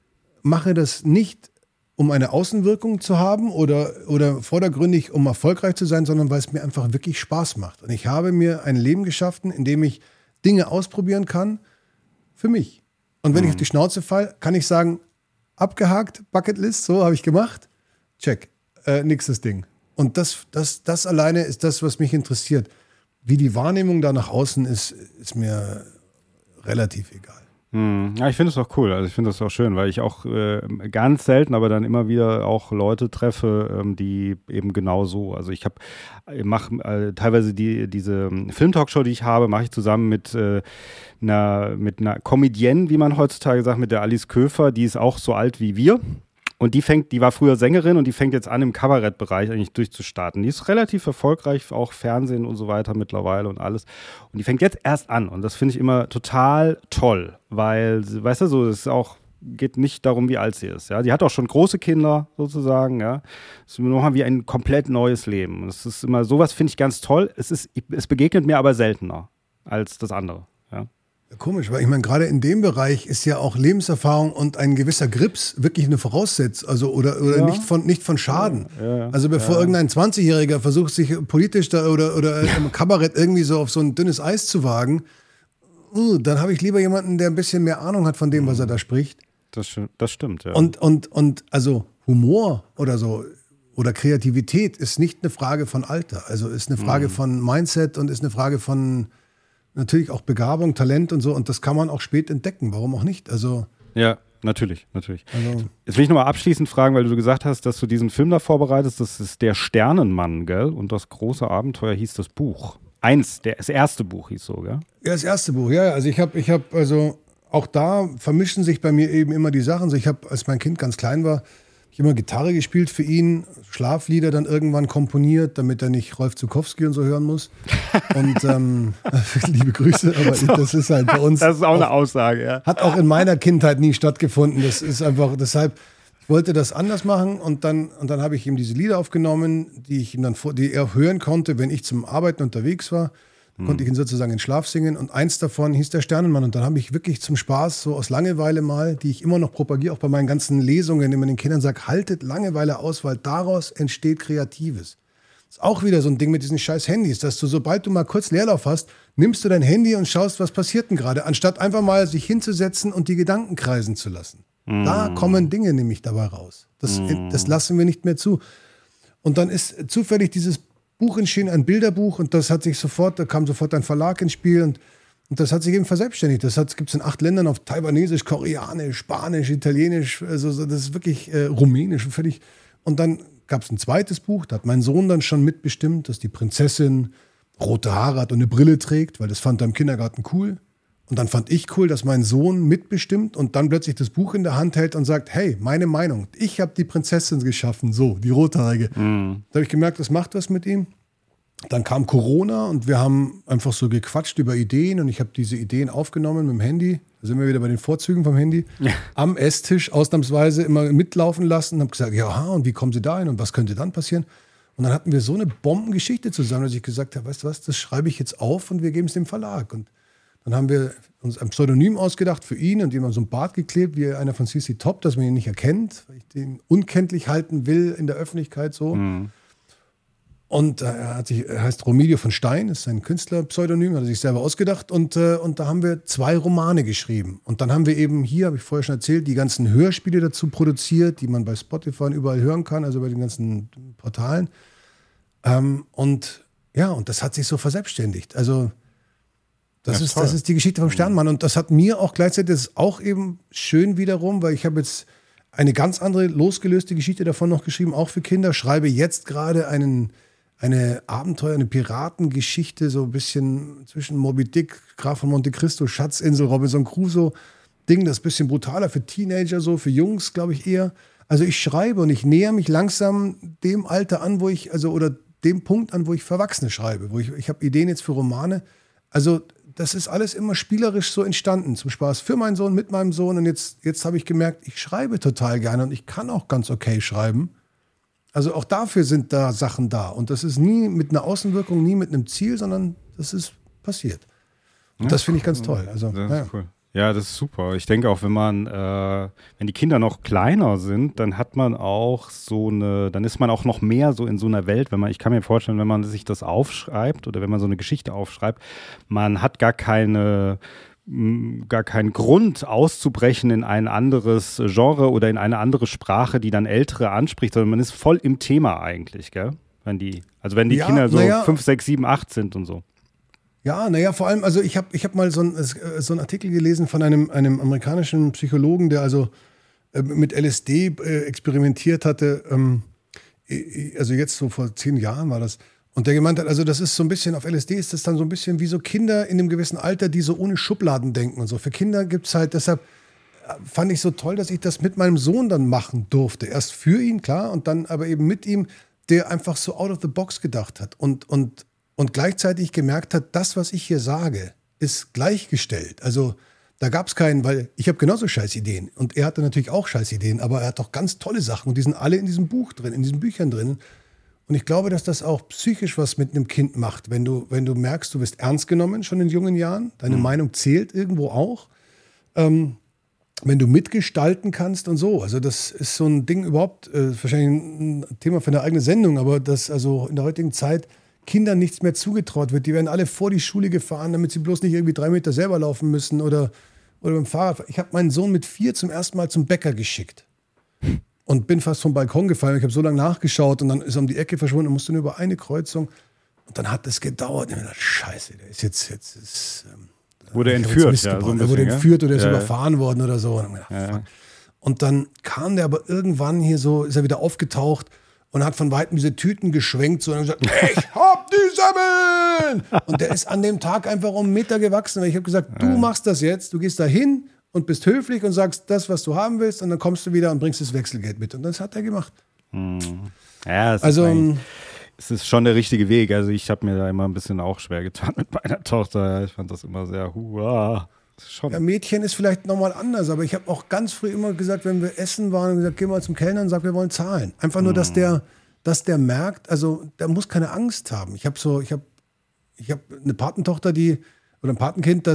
das nicht, um eine Außenwirkung zu haben oder vordergründig, um erfolgreich zu sein, sondern weil es mir einfach wirklich Spaß macht. Und ich habe mir ein Leben geschaffen, in dem ich Dinge ausprobieren kann für mich. Und wenn ich auf die Schnauze falle, kann ich sagen, abgehakt, Bucketlist, so habe ich gemacht, check, nächstes Ding. Und das alleine ist das, was mich interessiert. Wie die Wahrnehmung da nach außen ist mir relativ egal. Ja, ich finde es auch cool. Also ich finde das auch schön, weil ich auch ganz selten, aber dann immer wieder auch Leute treffe, die eben genau so. Also ich mache teilweise diese Filmtalkshow, die ich habe, mache ich zusammen mit einer Comedienne, wie man heutzutage sagt, mit der Alice Köfer. Die ist auch so alt wie wir. Und die war früher Sängerin und die fängt jetzt an, im Kabarettbereich eigentlich durchzustarten. Die ist relativ erfolgreich, auch Fernsehen und so weiter mittlerweile und alles. Und die fängt jetzt erst an und das finde ich immer total toll, weil, weißt du, so, es geht nicht darum, wie alt sie ist. Ja? Die hat auch schon große Kinder sozusagen. Ja? Es ist nochmal wie ein komplett neues Leben. Es ist immer, sowas finde ich ganz toll. Es begegnet mir aber seltener als das andere. Ja? Komisch, weil ich meine, gerade in dem Bereich ist ja auch Lebenserfahrung und ein gewisser Grips wirklich eine Voraussetzung, also oder nicht von Schaden. Ja. Also bevor irgendein 20-Jähriger versucht, sich politisch da oder im Kabarett irgendwie so auf so ein dünnes Eis zu wagen, dann habe ich lieber jemanden, der ein bisschen mehr Ahnung hat von dem, was er da spricht. Das stimmt, ja. Und also Humor oder so oder Kreativität ist nicht eine Frage von Alter, also ist eine Frage von Mindset und ist eine Frage von natürlich auch Begabung, Talent und so. Und das kann man auch spät entdecken. Warum auch nicht? Also ja, natürlich. Also, jetzt will ich nochmal abschließend fragen, weil du gesagt hast, dass du diesen Film da vorbereitest. Das ist Der Sternenmann, gell? Und das große Abenteuer hieß das Buch. Das erste Buch hieß so, gell? Ja, das erste Buch, ja. Also ich habe also auch da vermischen sich bei mir eben immer die Sachen. Also ich habe, als mein Kind ganz klein war, ich immer Gitarre gespielt für ihn, Schlaflieder dann irgendwann komponiert, damit er nicht Rolf Zukowski und so hören muss. Und liebe Grüße, aber das ist halt bei uns. Das ist auch eine Aussage, ja. Hat auch in meiner Kindheit nie stattgefunden. Das ist einfach, deshalb, ich wollte das anders machen und dann habe ich ihm diese Lieder aufgenommen, die er hören konnte, wenn ich zum Arbeiten unterwegs war. Konnte ich ihn sozusagen in Schlaf singen und eins davon hieß der Sternenmann und dann habe ich wirklich zum Spaß, so aus Langeweile mal, die ich immer noch propagiere, auch bei meinen ganzen Lesungen, immer den Kindern sage, haltet Langeweile aus, weil daraus entsteht Kreatives. Das ist auch wieder so ein Ding mit diesen scheiß Handys, dass du, sobald du mal kurz Leerlauf hast, nimmst du dein Handy und schaust, was passiert denn gerade, anstatt einfach mal sich hinzusetzen und die Gedanken kreisen zu lassen. Da kommen Dinge nämlich dabei raus. Das lassen wir nicht mehr zu. Und dann ist zufällig dieses Buch entschieden, ein Bilderbuch und da kam sofort ein Verlag ins Spiel und das hat sich eben verselbstständigt. Gibt es in 8 Ländern auf Taiwanesisch, Koreanisch, Spanisch, Italienisch, also das ist wirklich Rumänisch. Völlig. Und dann gab es ein zweites Buch, da hat mein Sohn dann schon mitbestimmt, dass die Prinzessin rote Haare hat und eine Brille trägt, weil das fand er im Kindergarten cool. Und dann fand ich cool, dass mein Sohn mitbestimmt und dann plötzlich das Buch in der Hand hält und sagt, hey, meine Meinung, ich habe die Prinzessin geschaffen, so, die Rothaarige. Da habe ich gemerkt, das macht was mit ihm. Dann kam Corona und wir haben einfach so gequatscht über Ideen und ich habe diese Ideen aufgenommen mit dem Handy. Da sind wir wieder bei den Vorzügen vom Handy. Ja. Am Esstisch ausnahmsweise immer mitlaufen lassen und habe gesagt, ja, und wie kommen Sie da hin und was könnte dann passieren? Und dann hatten wir so eine Bombengeschichte zusammen, dass ich gesagt habe, weißt du was, das schreibe ich jetzt auf und wir geben es dem Verlag. Und dann haben wir uns ein Pseudonym ausgedacht für ihn und ihm so ein Bart geklebt, wie einer von CC Top, dass man ihn nicht erkennt, weil ich den unkenntlich halten will in der Öffentlichkeit so. Und er heißt Romilio von Stein, ist sein Künstlerpseudonym, hat er sich selber ausgedacht und da haben wir 2 Romane geschrieben. Und dann haben wir eben hier, habe ich vorher schon erzählt, die ganzen Hörspiele dazu produziert, die man bei Spotify und überall hören kann, also bei den ganzen Portalen. Und das hat sich so verselbstständigt. Also das ist die Geschichte vom Sternmann. Und das hat mir auch gleichzeitig, das ist auch eben schön wiederum, weil ich habe jetzt eine ganz andere losgelöste Geschichte davon noch geschrieben, auch für Kinder. Schreibe jetzt gerade eine Abenteuer, eine Piratengeschichte, so ein bisschen zwischen Moby Dick, Graf von Monte Cristo, Schatzinsel, Robinson Crusoe. Ding, das ist ein bisschen brutaler für Teenager, so für Jungs, glaube ich eher. Also ich schreibe und ich näher mich langsam dem Alter an, oder dem Punkt an, wo ich für Erwachsene schreibe. Ich habe Ideen jetzt für Romane. Also das ist alles immer spielerisch so entstanden, zum Spaß für meinen Sohn, mit meinem Sohn. Und jetzt habe ich gemerkt, ich schreibe total gerne und ich kann auch ganz okay schreiben. Also auch dafür sind da Sachen da. Und das ist nie mit einer Außenwirkung, nie mit einem Ziel, sondern das ist passiert. Und das finde ich ganz toll. Also, das ist cool. Ja, das ist super. Ich denke auch, wenn die Kinder noch kleiner sind, dann hat man auch dann ist man auch noch mehr so in so einer Welt, ich kann mir vorstellen, wenn man sich das aufschreibt oder wenn man so eine Geschichte aufschreibt, man hat gar keinen Grund auszubrechen in ein anderes Genre oder in eine andere Sprache, die dann Ältere anspricht, sondern man ist voll im Thema eigentlich, gell? Wenn die Kinder so 5, 6, 7, 8 sind und so. Ja, vor allem, also ich hab mal so einen Artikel gelesen von einem amerikanischen Psychologen, der also mit LSD experimentiert hatte, also jetzt so vor 10 Jahren war das, und der gemeint hat, also das ist so ein bisschen, auf LSD ist das dann so ein bisschen wie so Kinder in einem gewissen Alter, die so ohne Schubladen denken und so. Für Kinder gibt's halt, deshalb fand ich so toll, dass ich das mit meinem Sohn dann machen durfte. Erst für ihn, klar, und dann aber eben mit ihm, der einfach so out of the box gedacht hat und gleichzeitig gemerkt hat, das, was ich hier sage, ist gleichgestellt. Also da gab es keinen, weil ich habe genauso Scheißideen und er hatte natürlich auch Scheißideen, aber er hat doch ganz tolle Sachen und die sind alle in diesem Buch drin, in diesen Büchern drin. Und ich glaube, dass das auch psychisch was mit einem Kind macht, wenn du merkst, du wirst ernst genommen schon in jungen Jahren, deine Meinung zählt irgendwo auch, wenn du mitgestalten kannst und so. Also das ist so ein Ding überhaupt, wahrscheinlich ein Thema für eine eigene Sendung, aber dass also in der heutigen Zeit Kindern nichts mehr zugetraut wird. Die werden alle vor die Schule gefahren, damit sie bloß nicht irgendwie 3 Meter selber laufen müssen oder mit dem Fahrrad. Ich habe meinen Sohn mit 4 zum ersten Mal zum Bäcker geschickt und bin fast vom Balkon gefallen. Ich habe so lange nachgeschaut und dann ist er um die Ecke verschwunden und musste nur über eine Kreuzung. Und dann hat es gedauert. Und ich dachte, Scheiße, der ist jetzt wurde entführt, ja, so ein bisschen, er wurde entführt oder ist ja, überfahren worden oder so. Und dann kam der aber irgendwann hier so, ist er wieder aufgetaucht. und hat von Weitem diese Tüten geschwenkt so, und gesagt, ich hab die Semmeln! Und der ist an dem Tag einfach um 1 Meter gewachsen. Weil ich habe gesagt, du machst das jetzt, du gehst da hin und bist höflich und sagst das, was du haben willst, und dann kommst du wieder und bringst das Wechselgeld mit. Und das hat er gemacht. Ja, es ist schon der richtige Weg. Also ich habe mir da immer ein bisschen auch schwer getan mit meiner Tochter. Ich fand das immer sehr, schon. Ja, Mädchen ist vielleicht nochmal anders, aber ich habe auch ganz früh immer gesagt, wenn wir essen waren, gesagt, geh mal zum Kellner und sag, wir wollen zahlen. Einfach nur, dass der merkt, also der muss keine Angst haben. Ich habe eine Patentochter, oder ein Patenkind,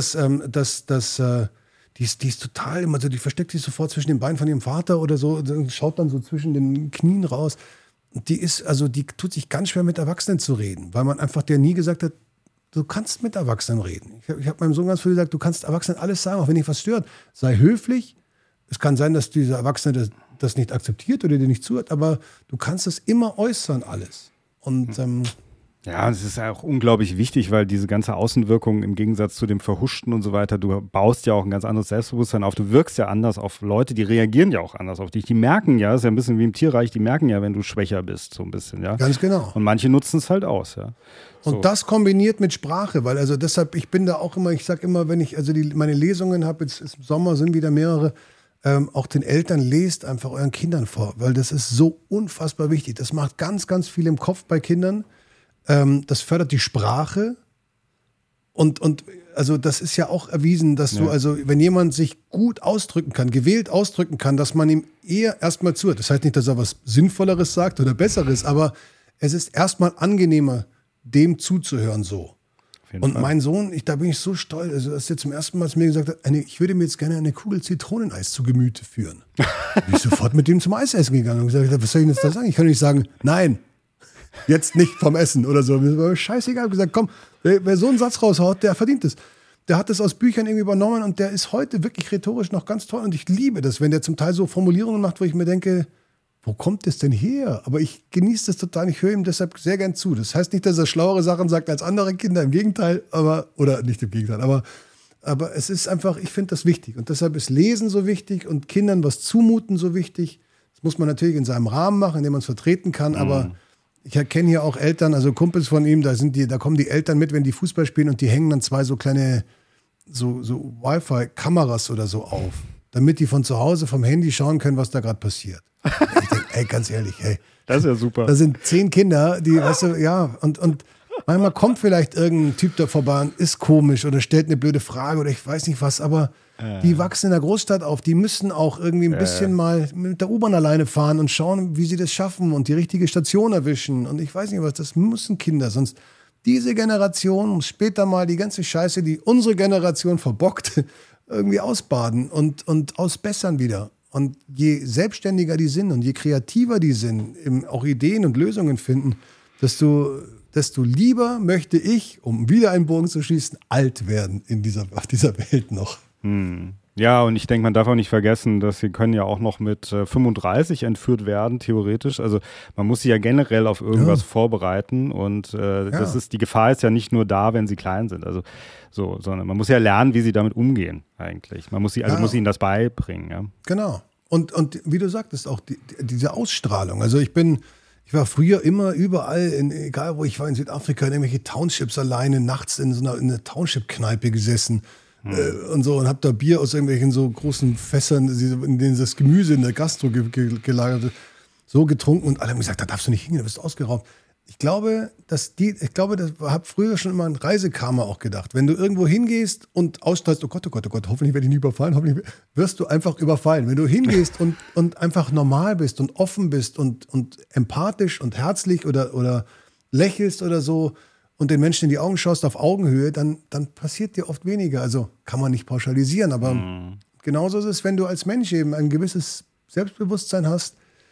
die ist total immer so, die versteckt sich sofort zwischen den Beinen von ihrem Vater oder so, schaut dann so zwischen den Knien raus. Und die tut sich ganz schwer mit Erwachsenen zu reden, weil man einfach der nie gesagt hat, du kannst mit Erwachsenen reden. Ich hab meinem Sohn ganz früh gesagt, du kannst Erwachsenen alles sagen, auch wenn dich was stört. Sei höflich. Es kann sein, dass dieser Erwachsene das nicht akzeptiert oder dir nicht zuhört, aber du kannst es immer äußern, alles. Und ja, es ist auch unglaublich wichtig, weil diese ganze Außenwirkung im Gegensatz zu dem Verhuschten und so weiter, du baust ja auch ein ganz anderes Selbstbewusstsein auf. Du wirkst ja anders auf Leute, die reagieren ja auch anders auf dich. Die merken ja, das ist ja ein bisschen wie im Tierreich, die merken ja, wenn du schwächer bist, so ein bisschen, ja. Ganz genau. Und manche nutzen es halt aus, ja. So. Und das kombiniert mit Sprache, weil also deshalb, ich bin da auch immer, ich sag immer, wenn ich meine Lesungen habe, jetzt im Sommer sind wieder mehrere, auch den Eltern, lest einfach euren Kindern vor, weil das ist so unfassbar wichtig. Das macht ganz, ganz viel im Kopf bei Kindern. Das fördert die Sprache und also das ist ja auch erwiesen, dass du, also wenn jemand sich gut ausdrücken kann, gewählt ausdrücken kann, dass man ihm eher erstmal zuhört. Das heißt nicht, dass er was Sinnvolleres sagt oder Besseres, aber es ist erstmal angenehmer, dem zuzuhören so. Und mein Sohn, da bin ich so stolz, also dass er zum ersten Mal zu mir gesagt hat, ich würde mir jetzt gerne eine Kugel Zitroneneis zu Gemüte führen. Bin ich sofort mit ihm zum Eisessen gegangen und gesagt, was soll ich jetzt da sagen? Ich kann nicht sagen, nein. Jetzt nicht vom Essen oder so. Mir war scheißegal. Ich habe gesagt, komm, wer so einen Satz raushaut, der verdient es. Der hat das aus Büchern irgendwie übernommen und der ist heute wirklich rhetorisch noch ganz toll. Und ich liebe das, wenn der zum Teil so Formulierungen macht, wo ich mir denke, wo kommt das denn her? Aber ich genieße das total. Ich höre ihm deshalb sehr gern zu. Das heißt nicht, dass er schlauere Sachen sagt als andere Kinder. Im Gegenteil, oder nicht im Gegenteil. Aber es ist einfach, ich finde das wichtig. Und deshalb ist Lesen so wichtig und Kindern was zumuten so wichtig. Das muss man natürlich in seinem Rahmen machen, in dem man es vertreten kann. Aber ich erkenne hier auch Eltern, also Kumpels von ihm, da kommen die Eltern mit, wenn die Fußball spielen und die hängen dann 2 so kleine so Wi-Fi-Kameras oder so auf, damit die von zu Hause vom Handy schauen können, was da gerade passiert. Ich denke, ey, ganz ehrlich, hey. Das ist ja super. Da sind 10 Kinder, die, weißt du, ja, und manchmal kommt vielleicht irgendein Typ da vorbei und ist komisch oder stellt eine blöde Frage oder ich weiß nicht was, aber die wachsen in der Großstadt auf, die müssen auch irgendwie ein bisschen mal mit der U-Bahn alleine fahren und schauen, wie sie das schaffen und die richtige Station erwischen und ich weiß nicht was, das müssen Kinder, sonst diese Generation muss später mal die ganze Scheiße, die unsere Generation verbockt, irgendwie ausbaden und ausbessern wieder. Und je selbstständiger die sind und je kreativer die sind, auch Ideen und Lösungen finden, desto lieber möchte ich, um wieder einen Bogen zu schließen, alt werden auf dieser Welt noch. Ja, und ich denke, man darf auch nicht vergessen, dass sie können ja auch noch mit 35 entführt werden, theoretisch. Also man muss sie ja generell auf irgendwas vorbereiten und die Gefahr ist ja nicht nur da, wenn sie klein sind. Also so, sondern man muss ja lernen, wie sie damit umgehen eigentlich. Man muss muss ihnen das beibringen. Ja. Genau. Und wie du sagtest, auch diese Ausstrahlung. Also ich war früher immer überall, egal wo ich war, in Südafrika, in irgendwelche Townships alleine, nachts in einer Township-Kneipe gesessen. Und so und hab da Bier aus irgendwelchen so großen Fässern, in denen das Gemüse in der Gastro gelagert wird, so getrunken und alle haben gesagt, da darfst du nicht hingehen, da wirst du ausgeraubt. Ich glaube, das habe früher schon immer an Reisekarma auch gedacht. Wenn du irgendwo hingehst und aussteigst, oh Gott, hoffentlich werde ich nie überfallen, wirst du einfach überfallen. Wenn du hingehst und einfach normal bist und offen bist und empathisch und herzlich oder lächelst oder so, und den Menschen in die Augen schaust auf Augenhöhe, dann passiert dir oft weniger. Also kann man nicht pauschalisieren, aber genauso ist es, wenn du als Mensch eben ein gewisses Selbstbewusstsein hast,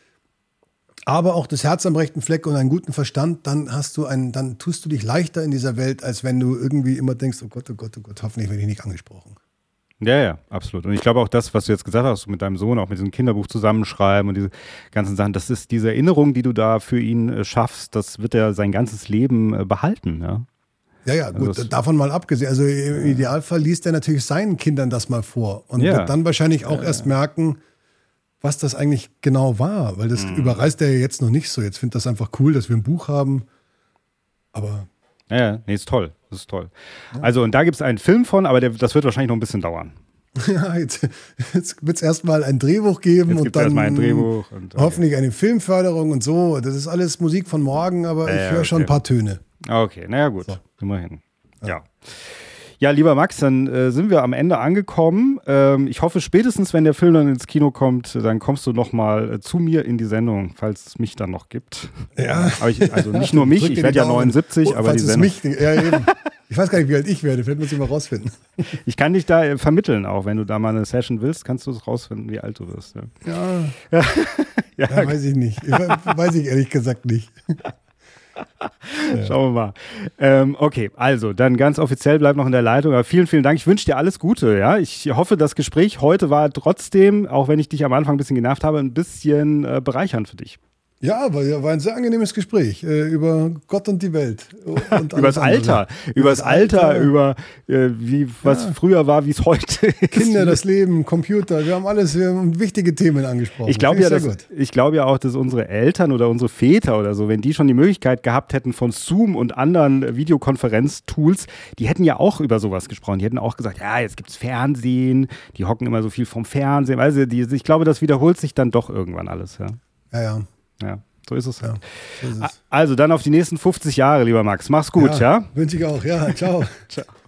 aber auch das Herz am rechten Fleck und einen guten Verstand, dann tust du dich leichter in dieser Welt, als wenn du irgendwie immer denkst, oh Gott, hoffentlich werde ich nicht angesprochen. Ja, absolut. Und ich glaube auch das, was du jetzt gesagt hast, mit deinem Sohn, auch mit diesem Kinderbuch zusammenschreiben und diese ganzen Sachen, das ist diese Erinnerung, die du da für ihn schaffst, das wird er sein ganzes Leben behalten. Ja, gut, also davon mal abgesehen. Also im Idealfall liest er natürlich seinen Kindern das mal vor und wird dann wahrscheinlich auch erst merken, was das eigentlich genau war, weil das überreißt er ja jetzt noch nicht so. Jetzt findet das einfach cool, dass wir ein Buch haben, aber... Ja, nee, ist toll. Das ist toll. Ja. Also, und da gibt es einen Film von, aber das wird wahrscheinlich noch ein bisschen dauern. Ja, jetzt wird es erstmal ein Drehbuch geben jetzt und dann ein Drehbuch und, hoffentlich eine Filmförderung und so. Das ist alles Musik von morgen, aber ich höre schon ein paar Töne. Okay, naja gut, immerhin. Ja. Ja, lieber Max, dann sind wir am Ende angekommen. Ich hoffe, spätestens, wenn der Film dann ins Kino kommt, dann kommst du noch mal zu mir in die Sendung, falls es mich dann noch gibt. Ja. Aber also nicht nur mich, ich werde ja 79, aber die Sendung. Ja, eben. Ich weiß gar nicht, wie alt ich werde, vielleicht muss ich mal rausfinden. Ich kann dich da vermitteln auch, wenn du da mal eine Session willst, kannst du es rausfinden, wie alt du wirst. Ja, weiß ich nicht. Weiß ich ehrlich gesagt nicht. Schauen wir mal. Okay, also dann ganz offiziell bleibt noch in der Leitung. Aber vielen, vielen Dank. Ich wünsche dir alles Gute. Ja? Ich hoffe, das Gespräch heute war trotzdem, auch wenn ich dich am Anfang ein bisschen genervt habe, ein bisschen bereichernd für dich. Ja, war ein sehr angenehmes Gespräch über Gott und die Welt. Und über das Alter, über was früher war, wie es heute ist. Kinder, das Leben, Computer, wir haben wichtige Themen angesprochen. Ich glaube ja auch, dass unsere Eltern oder unsere Väter oder so, wenn die schon die Möglichkeit gehabt hätten von Zoom und anderen Videokonferenztools, die hätten ja auch über sowas gesprochen. Die hätten auch gesagt, ja, jetzt gibt's Fernsehen, die hocken immer so viel vom Fernsehen. Also ich glaube, das wiederholt sich dann doch irgendwann alles. Ja, so ist es. Ja, so ist es. Also dann auf die nächsten 50 Jahre, lieber Max. Mach's gut, ja? Wünsche ich auch. Ja, ciao. Ciao.